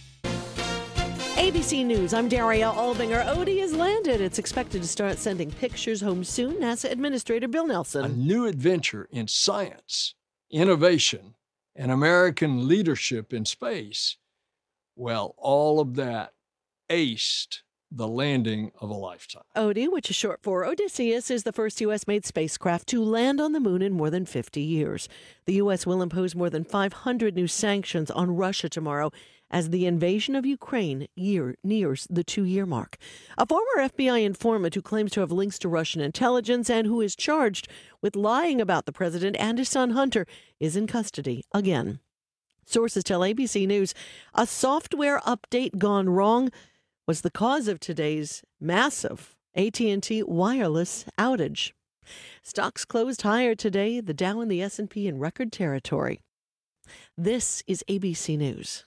ABC News, I'm Daria Albinger. Odie has landed. It's expected to start sending pictures home soon. NASA Administrator Bill Nelson. A new adventure in science, innovation, and American leadership in space. Well, all of that aced the landing of a lifetime. Odie, which is short for Odysseus, is the first U.S.-made spacecraft to land on the moon in more than 50 years. The U.S. will impose more than 500 new sanctions on Russia tomorrow as the invasion of Ukraine nears the 2-year mark. A former FBI informant who claims to have links to Russian intelligence and who is charged with lying about the president and his son Hunter is in custody again. Sources tell ABC News a software update gone wrong was the cause of today's massive AT&T wireless outage. Stocks closed higher today, the Dow and the S&P in record territory. This is ABC News.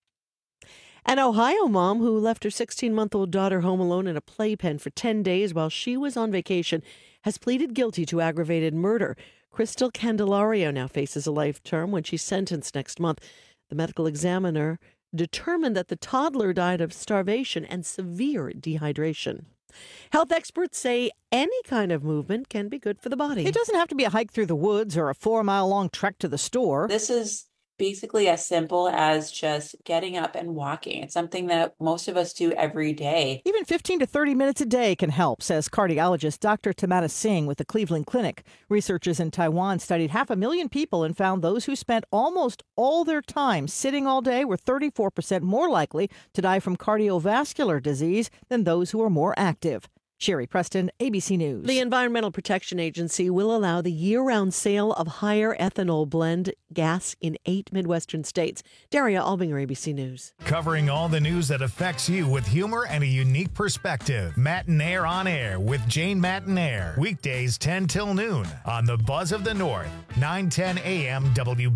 An Ohio mom who left her 16-month-old daughter home alone in a playpen for 10 days while she was on vacation has pleaded guilty to aggravated murder. Crystal Candelario now faces a life term when she's sentenced next month. The medical examiner determined that the toddler died of starvation and severe dehydration. Health experts say any kind of movement can be good for the body. It doesn't have to be a hike through the woods or a 4-mile-long trek to the store. This is basically as simple as just getting up and walking. It's something that most of us do every day. Even 15 to 30 minutes a day can help, says cardiologist Dr. Tamara Singh with the Cleveland Clinic. Researchers in Taiwan studied 500,000 people and found those who spent almost all their time sitting all day were 34% more likely to die from cardiovascular disease than those who were more active. Sherry Preston, ABC News. The Environmental Protection Agency will allow the year-round sale of higher ethanol blend gas in 8 Midwestern states. Daria Albinger, ABC News. Covering all the news that affects you with humor and a unique perspective. Mattinaire on Air with Jane Mattinaire. Weekdays 10 till noon on the Buzz of the North, 9:10 a.m.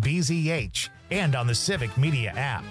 WBZH, and on the Civic Media app.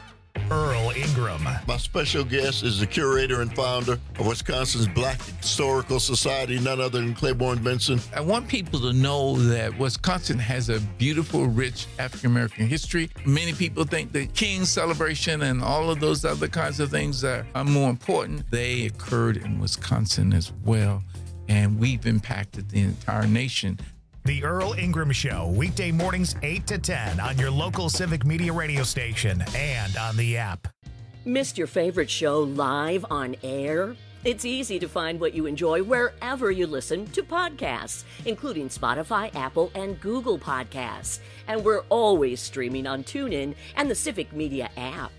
Earl Ingram. My special guest is the curator and founder of Wisconsin's Black Historical Society, none other than Claiborne Benson. I want people to know that Wisconsin has a beautiful, rich African-American history. Many people think the King's celebration and all of those other kinds of things are more important. They occurred in Wisconsin as well, and we've impacted the entire nation. The Earl Ingram Show, weekday mornings 8 to 10 on your local Civic Media radio station and on the app. Missed your favorite show live on air? It's easy to find what you enjoy wherever you listen to podcasts, including Spotify, Apple, and Google Podcasts. And we're always streaming on TuneIn and the Civic Media app.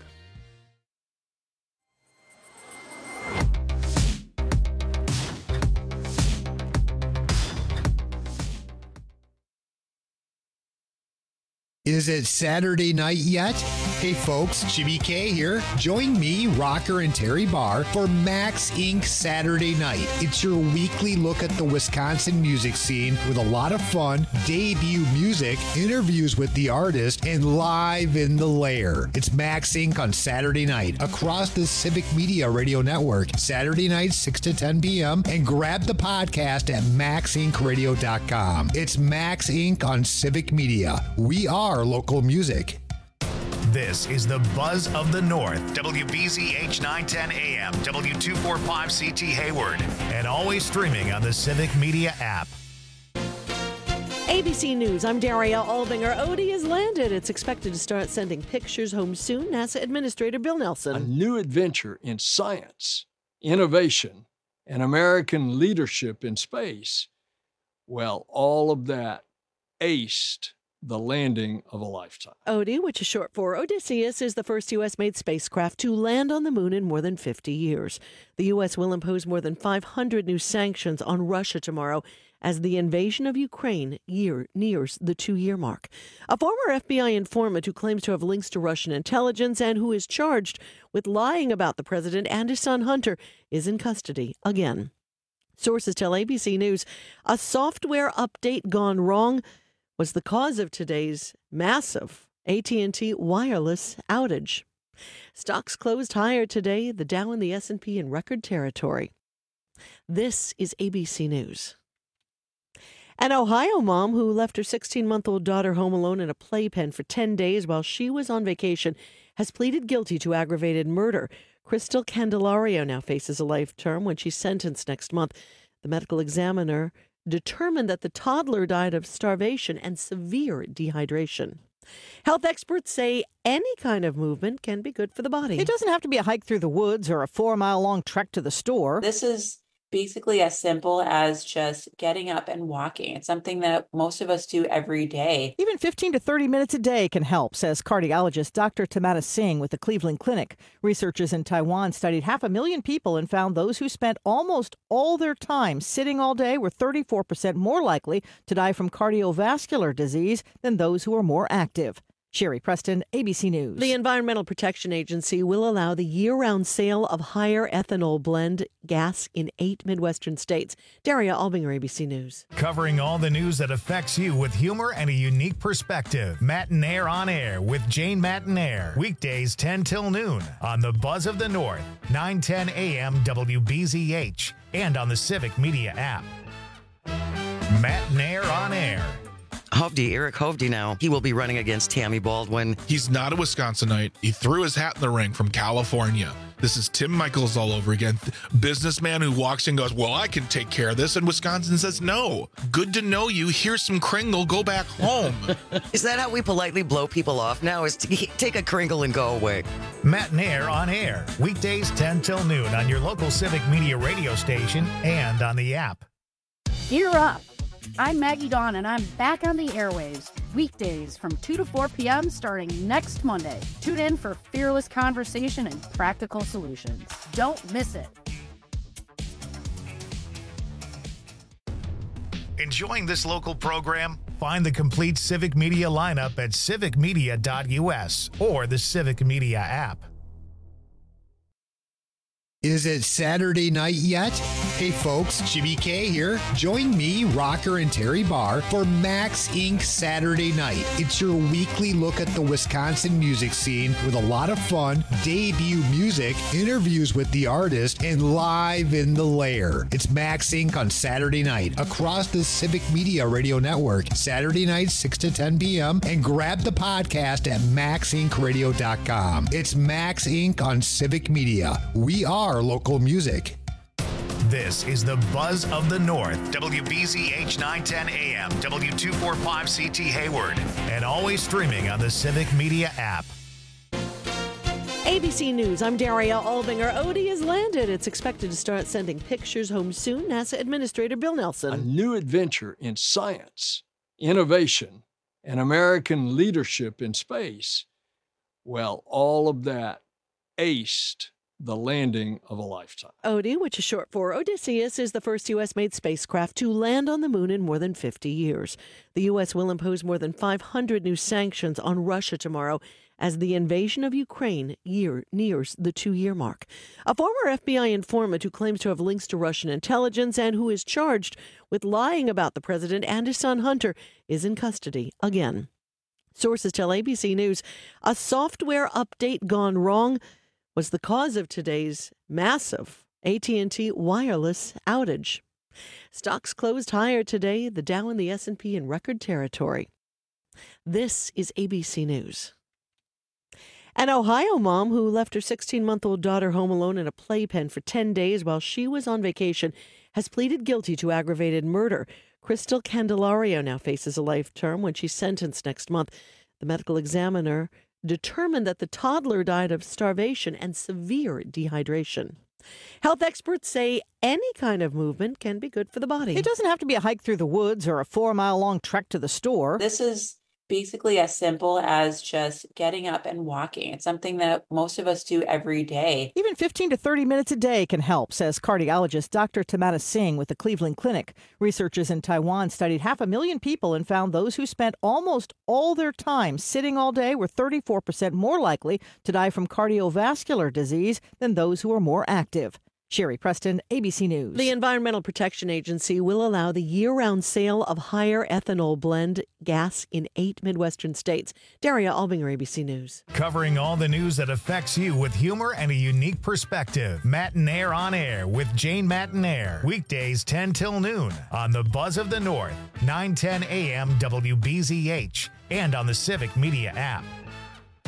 Is it Saturday night yet? Hey folks, Jimmy K here. Join me, Rocker, and Terry Barr for Max Inc. Saturday Night. It's your weekly look at the Wisconsin music scene with a lot of fun, debut music, interviews with the artist, and live in the lair. It's Max Inc. on Saturday night across the Civic Media Radio Network, Saturday night 6 to 10 p.m. and grab the podcast at maxincradio.com. It's Max Inc. on Civic Media. We are local music. This is the Buzz of the North, WBZH 910 AM, W245CT Hayward, and always streaming on the Civic Media app. ABC News, I'm Daria Albinger. Odie has landed. It's expected to start sending pictures home soon. NASA Administrator Bill Nelson. A new adventure in science, innovation, and American leadership in space. Well, all of that aced the landing of a lifetime. Odie, which is short for Odysseus, is the first U.S.-made spacecraft to land on the moon in more than 50 years. The U.S. will impose more than 500 new sanctions on Russia tomorrow as the invasion of Ukraine nears the 2-year mark. A former FBI informant who claims to have links to Russian intelligence and who is charged with lying about the president and his son Hunter is in custody again. Sources tell ABC News a software update gone wrong was the cause of today's massive AT&T wireless outage. Stocks closed higher today, the Dow and the S&P in record territory. This is ABC News. An Ohio mom who left her 16-month-old daughter home alone in a playpen for 10 days while she was on vacation has pleaded guilty to aggravated murder. Crystal Candelario now faces a life term when she's sentenced next month. The medical examiner determined that the toddler died of starvation and severe dehydration. Health experts say any kind of movement can be good for the body. It doesn't have to be a hike through the woods or a 4-mile-long trek to the store. This is basically as simple as just getting up and walking. It's something that most of us do every day. Even 15 to 30 minutes a day can help, says cardiologist Dr. Tamara Singh with the Cleveland Clinic. Researchers in Taiwan studied 500,000 people and found those who spent almost all their time sitting all day were 34% more likely to die from cardiovascular disease than those who were more active. Sherry Preston, ABC News. The Environmental Protection Agency will allow the year-round sale of higher ethanol blend gas in 8 Midwestern states. Daria Albinger, ABC News. Covering all the news that affects you with humor and a unique perspective. Matt and Air on Air with Jane Matt and Air. Weekdays 10 till noon on the Buzz of the North, 910 AM WBZH, and on the Civic Media app. Matt and Air on Air. Eric Hovde now. He will be running against Tammy Baldwin. He's not a Wisconsinite. He threw his hat in the ring from California. This is Tim Michaels all over again. Businessman who walks in and goes, well, I can take care of this. And Wisconsin says, no. Good to know you. Here's some Kringle. Go back home. Is that how we politely blow people off now? Is to take a Kringle and go away? Matt and Air on Air. Weekdays 10 till noon on your local Civic Media radio station and on the app. Gear up. I'm Maggie Dawn, and I'm back on the airwaves. Weekdays from 2 to 4 p.m. starting next Monday. Tune in for fearless conversation and practical solutions. Don't miss it. Enjoying this local program? Find the complete Civic Media lineup at civicmedia.us or the Civic Media app. Is it Saturday night yet? Hey folks, Jimmy K here. Join me, Rocker, and Terry Barr for Max Inc. Saturday Night. It's your weekly look at the Wisconsin music scene with a lot of fun, debut music, interviews with the artist, and live in the lair. It's Max Inc. on Saturday night across the Civic Media Radio Network, Saturday night 6 to 10 p.m. and grab the podcast at maxincradio.com. It's Max Inc. on Civic Media. We are local music. This is the Buzz of the North, WBZH 910 AM, W245CT Hayward, and always streaming on the Civic Media app. ABC News, I'm Daria Albinger. Odie has landed. It's expected to start sending pictures home soon. NASA Administrator Bill Nelson. A new adventure in science, innovation, and American leadership in space. Well, all of that aced the landing of a lifetime. Odie, which is short for Odysseus, is the first U.S.-made spacecraft to land on the moon in more than 50 years. The U.S. will impose more than 500 new sanctions on Russia tomorrow as the invasion of Ukraine nears the 2-year mark. A former FBI informant who claims to have links to Russian intelligence and who is charged with lying about the president and his son Hunter is in custody again. Sources tell ABC News a software update gone wrong was the cause of today's massive AT&T wireless outage. Stocks closed higher today, the Dow and the S&P in record territory. This is ABC News. An Ohio mom who left her 16-month-old daughter home alone in a playpen for 10 days while she was on vacation has pleaded guilty to aggravated murder. Crystal Candelario now faces a life term when she's sentenced next month. The medical examiner determined that the toddler died of starvation and severe dehydration. Health experts say any kind of movement can be good for the body. It doesn't have to be a hike through the woods or a 4-mile-long trek to the store. This is basically as simple as just getting up and walking. It's something that most of us do every day. Even 15 to 30 minutes a day can help, says cardiologist Dr. Tamara Singh with the Cleveland Clinic. Researchers in Taiwan studied 500,000 people and found those who spent almost all their time sitting all day were 34% more likely to die from cardiovascular disease than those who were more active. Sherry Preston, ABC News. The Environmental Protection Agency will allow the year-round sale of higher ethanol blend gas in 8 Midwestern states. Daria Albinger, ABC News. Covering all the news that affects you with humor and a unique perspective. Matt and Air on Air with Jane Matt and Air. Weekdays 10 till noon on the Buzz of the North, 910 AM WBZH, and on the Civic Media app.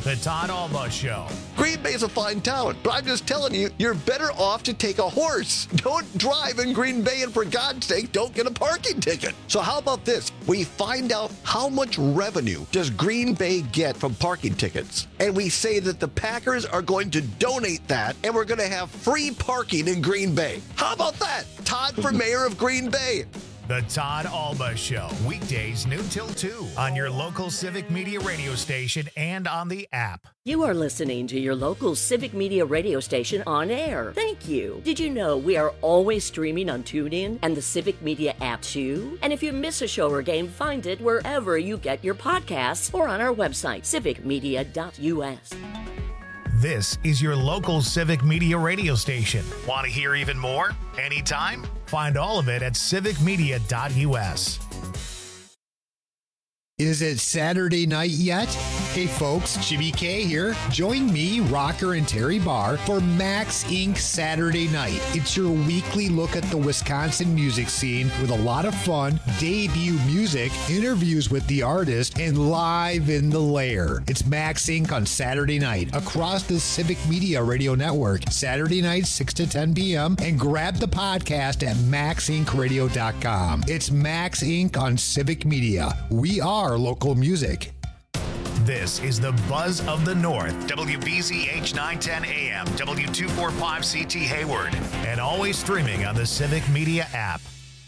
The Todd Alba Show. Green Bay's a fine town, but I'm just telling you, you're better off to take a horse. Don't drive in Green Bay, and for God's sake, don't get a parking ticket. So how about this? We find out how much revenue does Green Bay get from parking tickets, and we say that the Packers are going to donate that, and we're going to have free parking in Green Bay. How about that? Todd for mayor of Green Bay. The Todd Alba Show, weekdays noon till 2 on your local Civic Media radio station and on the app. You are listening to your local Civic Media radio station on air. Thank you. Did you know we are always streaming on TuneIn and the Civic Media app too? And if you miss a show or game, find it wherever you get your podcasts or on our website, civicmedia.us. This is your local Civic Media radio station. Want to hear even more? Anytime? Find all of it at civicmedia.us. Is it Saturday night yet? Hey folks, Jimmy K here. Join me, Rocker, and Terry Barr for Max Inc. Saturday Night. It's your weekly look at the Wisconsin music scene with a lot of fun, debut music, interviews with the artist, and live in the lair. It's Max Inc. on Saturday night across the Civic Media Radio Network, Saturday night 6 to 10 p.m. and grab the podcast at maxincradio.com. It's Max Inc. on Civic Media. We are local music. This is the Buzz of the North, WBZH 910 AM, W245CT Hayward, and always streaming on the Civic Media app.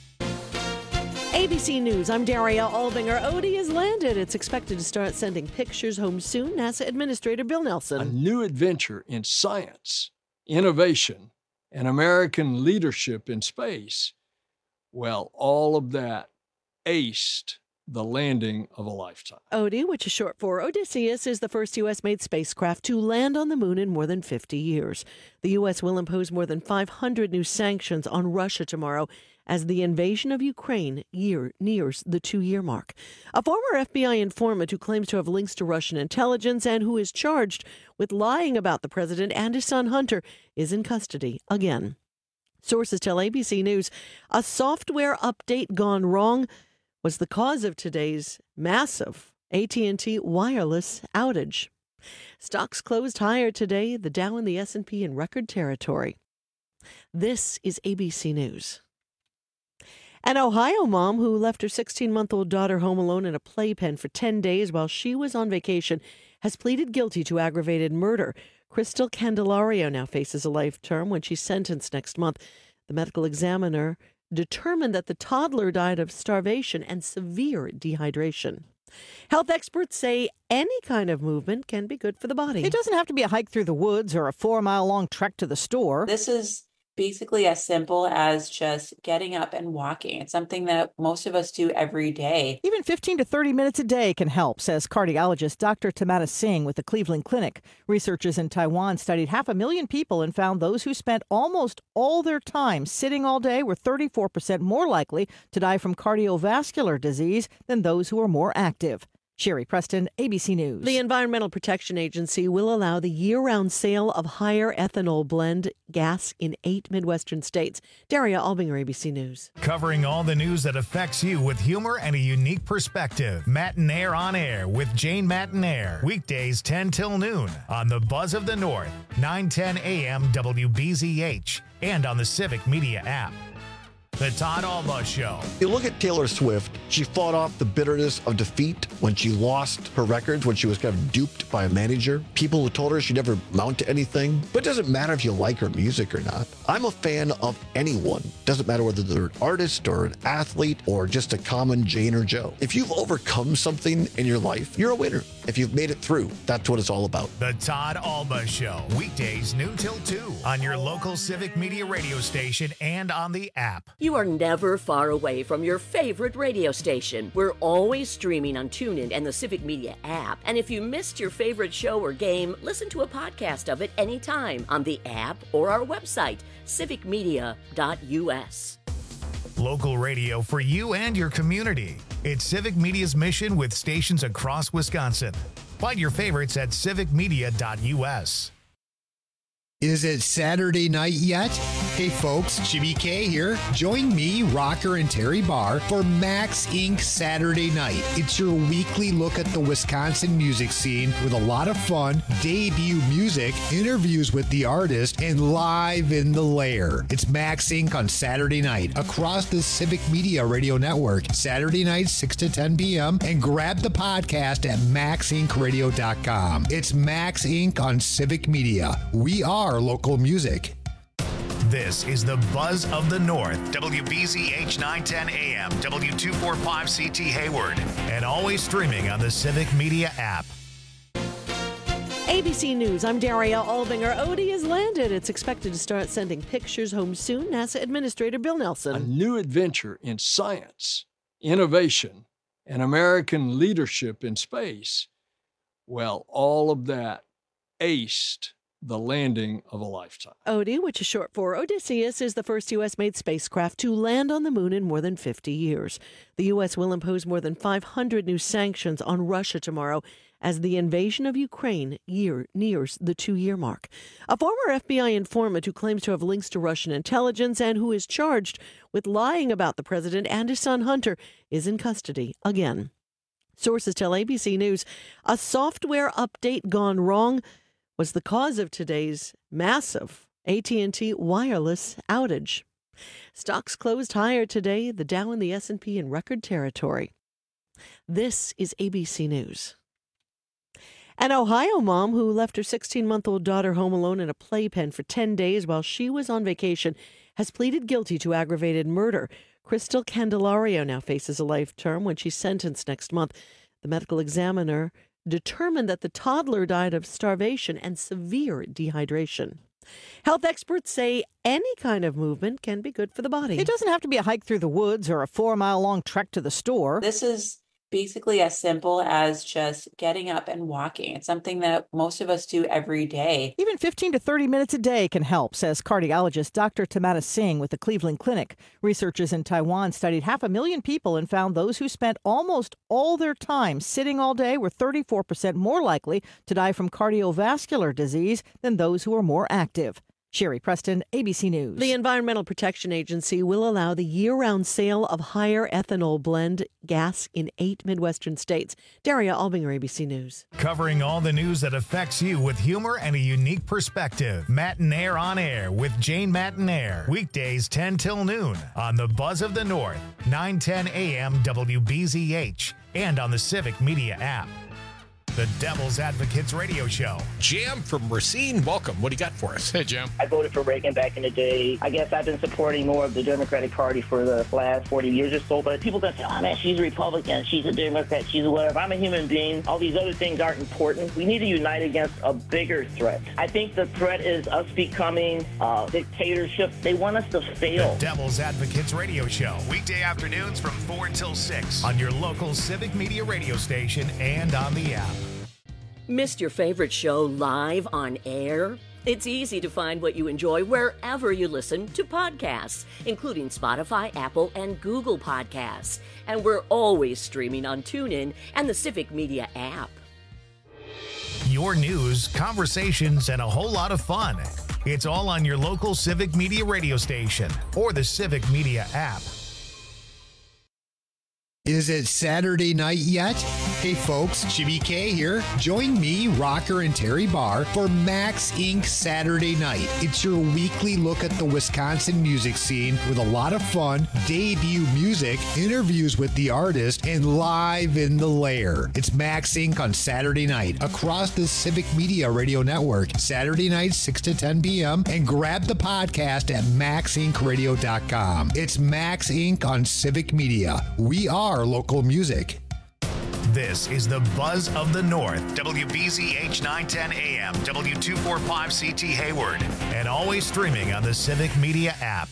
ABC News, I'm Daria Albinger. Odie has landed. It's expected to start sending pictures home soon. NASA Administrator Bill Nelson. A new adventure in science, innovation, and American leadership in space. Well, all of that aced the landing of a lifetime. Odie, which is short for Odysseus, is the first U.S.-made spacecraft to land on the moon in more than 50 years. The U.S. will impose more than 500 new sanctions on Russia tomorrow as the invasion of Ukraine nears the 2-year mark. A former FBI informant who claims to have links to Russian intelligence and who is charged with lying about the president and his son Hunter is in custody again. Sources tell ABC News a software update gone wrong was the cause of today's massive AT&T wireless outage. Stocks closed higher today, the Dow and the S&P in record territory. This is ABC News. An Ohio mom who left her 16-month-old daughter home alone in a playpen for 10 days while she was on vacation has pleaded guilty to aggravated murder. Crystal Candelario now faces a life term when she's sentenced next month. The medical examiner determined that the toddler died of starvation and severe dehydration. Health experts say any kind of movement can be good for the body. It doesn't have to be a hike through the woods or a 4-mile-long trek to the store. This is basically as simple as just getting up and walking. It's something that most of us do every day. Even 15 to 30 minutes a day can help, says cardiologist Dr. Tamara Singh with the Cleveland Clinic. Researchers in Taiwan studied 500,000 people and found those who spent almost all their time sitting all day were 34% more likely to die from cardiovascular disease than those who were more active. Sherry Preston, ABC News. The Environmental Protection Agency will allow the year-round sale of higher ethanol blend gas in 8 Midwestern states. Daria Albinger, ABC News. Covering all the news that affects you with humor and a unique perspective. Mattinaire on Air with Jane Mattinaire. Weekdays 10 till noon on the Buzz of the North, 910 AM WBZH, and on the Civic Media app. The Todd Alba Show. You look at Taylor Swift, she fought off the bitterness of defeat when she lost her records, when she was kind of duped by a manager. People who told her she'd never amount to anything. But it doesn't matter if you like her music or not. I'm a fan of anyone. Doesn't matter whether they're an artist or an athlete or just a common Jane or Joe. If you've overcome something in your life, you're a winner. If you've made it through, that's what it's all about. The Todd Alba Show. Weekdays noon till 2 on your local Civic Media radio station and on the app. You are never far away from your favorite radio station. We're always streaming on TuneIn and the Civic Media app. And if you missed your favorite show or game, listen to a podcast of it anytime on the app or our website, civicmedia.us. Local radio for you and your community. It's Civic Media's mission with stations across Wisconsin. Find your favorites at civicmedia.us. Is it Saturday night yet? Hey folks, Jimmy K here. Join me, Rocker, and Terry Barr for Max Inc. Saturday Night. It's your weekly look at the Wisconsin music scene with a lot of fun, debut music, interviews with the artist, and live in the lair. It's Max Inc. on Saturday night across the Civic Media Radio Network, Saturday night 6 to 10 p.m. and grab the podcast at maxincradio.com. It's Max Inc. on Civic Media. We are local music. This is the Buzz of the North, WBZH 910 AM, W245CT Hayward, and always streaming on the Civic Media app. ABC News, I'm Daria Albinger. Odie has landed. It's expected to start sending pictures home soon. NASA Administrator Bill Nelson. A new adventure in science, innovation, and American leadership in space. Well, all of that aced the landing of a lifetime. Odie, which is short for Odysseus, is the first U.S.-made spacecraft to land on the moon in more than 50 years. The U.S. will impose more than 500 new sanctions on Russia tomorrow as the invasion of Ukraine nears the 2-year mark. A former FBI informant who claims to have links to Russian intelligence and who is charged with lying about the president and his son Hunter is in custody again. Sources tell ABC News a software update gone wrong was the cause of today's massive AT&T wireless outage. Stocks closed higher today, the Dow and the S&P in record territory. This is ABC News. An Ohio mom who left her 16-month-old daughter home alone in a playpen for 10 days while she was on vacation has pleaded guilty to aggravated murder. Crystal Candelario now faces a life term when she's sentenced next month. The medical examiner determined that the toddler died of starvation and severe dehydration. Health experts say any kind of movement can be good for the body. It doesn't have to be a hike through the woods or a 4-mile-long trek to the store. This is basically as simple as just getting up and walking. It's something that most of us do every day. Even 15 to 30 minutes a day can help, says cardiologist Dr. Tamara Singh with the Cleveland Clinic. Researchers in Taiwan studied 500,000 people and found those who spent almost all their time sitting all day were 34% more likely to die from cardiovascular disease than those who were more active. Sherry Preston, ABC News. The Environmental Protection Agency will allow the year-round sale of higher ethanol blend gas in 8 Midwestern states. Daria Albinger, ABC News. Covering all the news that affects you with humor and a unique perspective. Matinaire on Air with Jane Matinaire. Weekdays 10 till noon on the Buzz of the North, 910 AM WBZH, and on the Civic Media app. The Devil's Advocates Radio Show. Jam from Racine, welcome. What do you got for us? Hey, Jam. I voted for Reagan back in the day. I guess I've been supporting more of the Democratic Party for the last 40 years or so. But people don't say, oh, man, she's a Republican, she's a Democrat, she's a whatever. I'm a human being. All these other things aren't important. We need to unite against a bigger threat. I think the threat is us becoming a dictatorship. They want us to fail. The Devil's Advocates Radio Show. Weekday afternoons from 4 until 6 on your local Civic Media radio station and on the app. Missed your favorite show live on air? It's easy to find what you enjoy wherever you listen to podcasts, including Spotify, Apple, and Google Podcasts. And we're always streaming on TuneIn and the Civic Media app. Your news, conversations, and a whole lot of fun. It's all on your local Civic Media radio station or the Civic Media app. Is it Saturday night yet? Hey folks, Jimmy K here. Join me, Rocker, and Terry Barr for Max Inc. Saturday Night. It's your weekly look at the Wisconsin music scene with a lot of fun, debut music, interviews with the artist, and live in the lair. It's Max Inc. on Saturday night across the Civic Media Radio Network, Saturday night 6 to 10 p.m. and grab the podcast at maxincradio.com. It's Max Inc. on Civic Media. We are local music. This is the Buzz of the North, WBZH 910 AM, W245CT Hayward, and always streaming on the Civic Media app.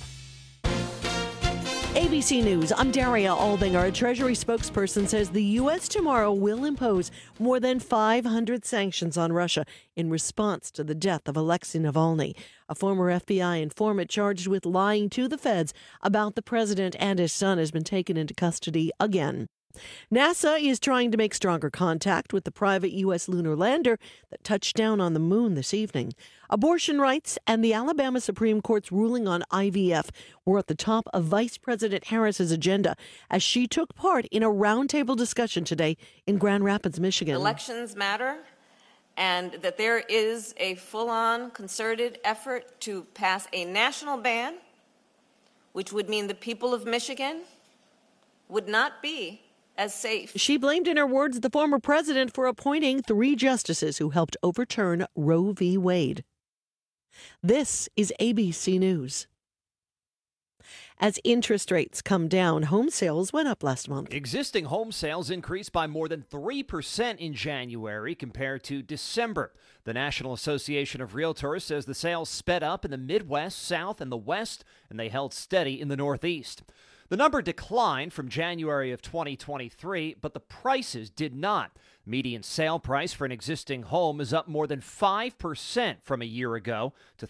ABC News, I'm Daria Albinger. A Treasury spokesperson says the U.S. tomorrow will impose more than 500 sanctions on Russia in response to the death of Alexei Navalny, a former FBI informant charged with lying to the feds about the president and his son has been taken into custody again. NASA is trying to make stronger contact with the private U.S. lunar lander that touched down on the moon this evening. Abortion rights and the Alabama Supreme Court's ruling on IVF were at the top of Vice President Harris's agenda as she took part in a roundtable discussion today in Grand Rapids, Michigan. Elections matter, and that there is a full-on concerted effort to pass a national ban, which would mean the people of Michigan would not be as safe. She blamed, in her words, the former president for appointing 3 justices who helped overturn Roe v. Wade. This is ABC News. As interest rates come down, home sales went up last month. Existing home sales increased by more than 3% in January compared to December. The National Association of Realtors says the sales sped up in the Midwest, South, and the West, and they held steady in the Northeast. The number declined from January of 2023, but the prices did not. Median sale price for an existing home is up more than 5% from a year ago to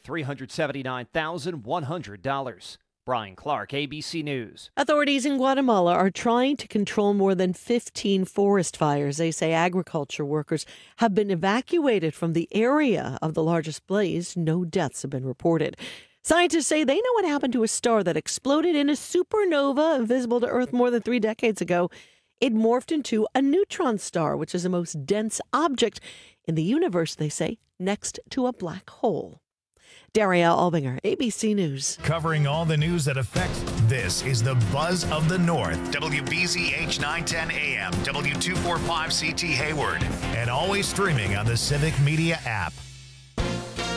$379,100. Brian Clark, ABC News. Authorities in Guatemala are trying to control more than 15 forest fires. They say agriculture workers have been evacuated from the area of the largest blaze. No deaths have been reported. Scientists say they know what happened to a star that exploded in a supernova visible to Earth more than 3 decades ago. It morphed into a neutron star, which is the most dense object in the universe, they say, next to a black hole. Daria Albinger, ABC News. Covering all the news that affects. This is the Buzz of the North. WBZH 910 AM, W245CT Hayward, and always streaming on the Civic Media app.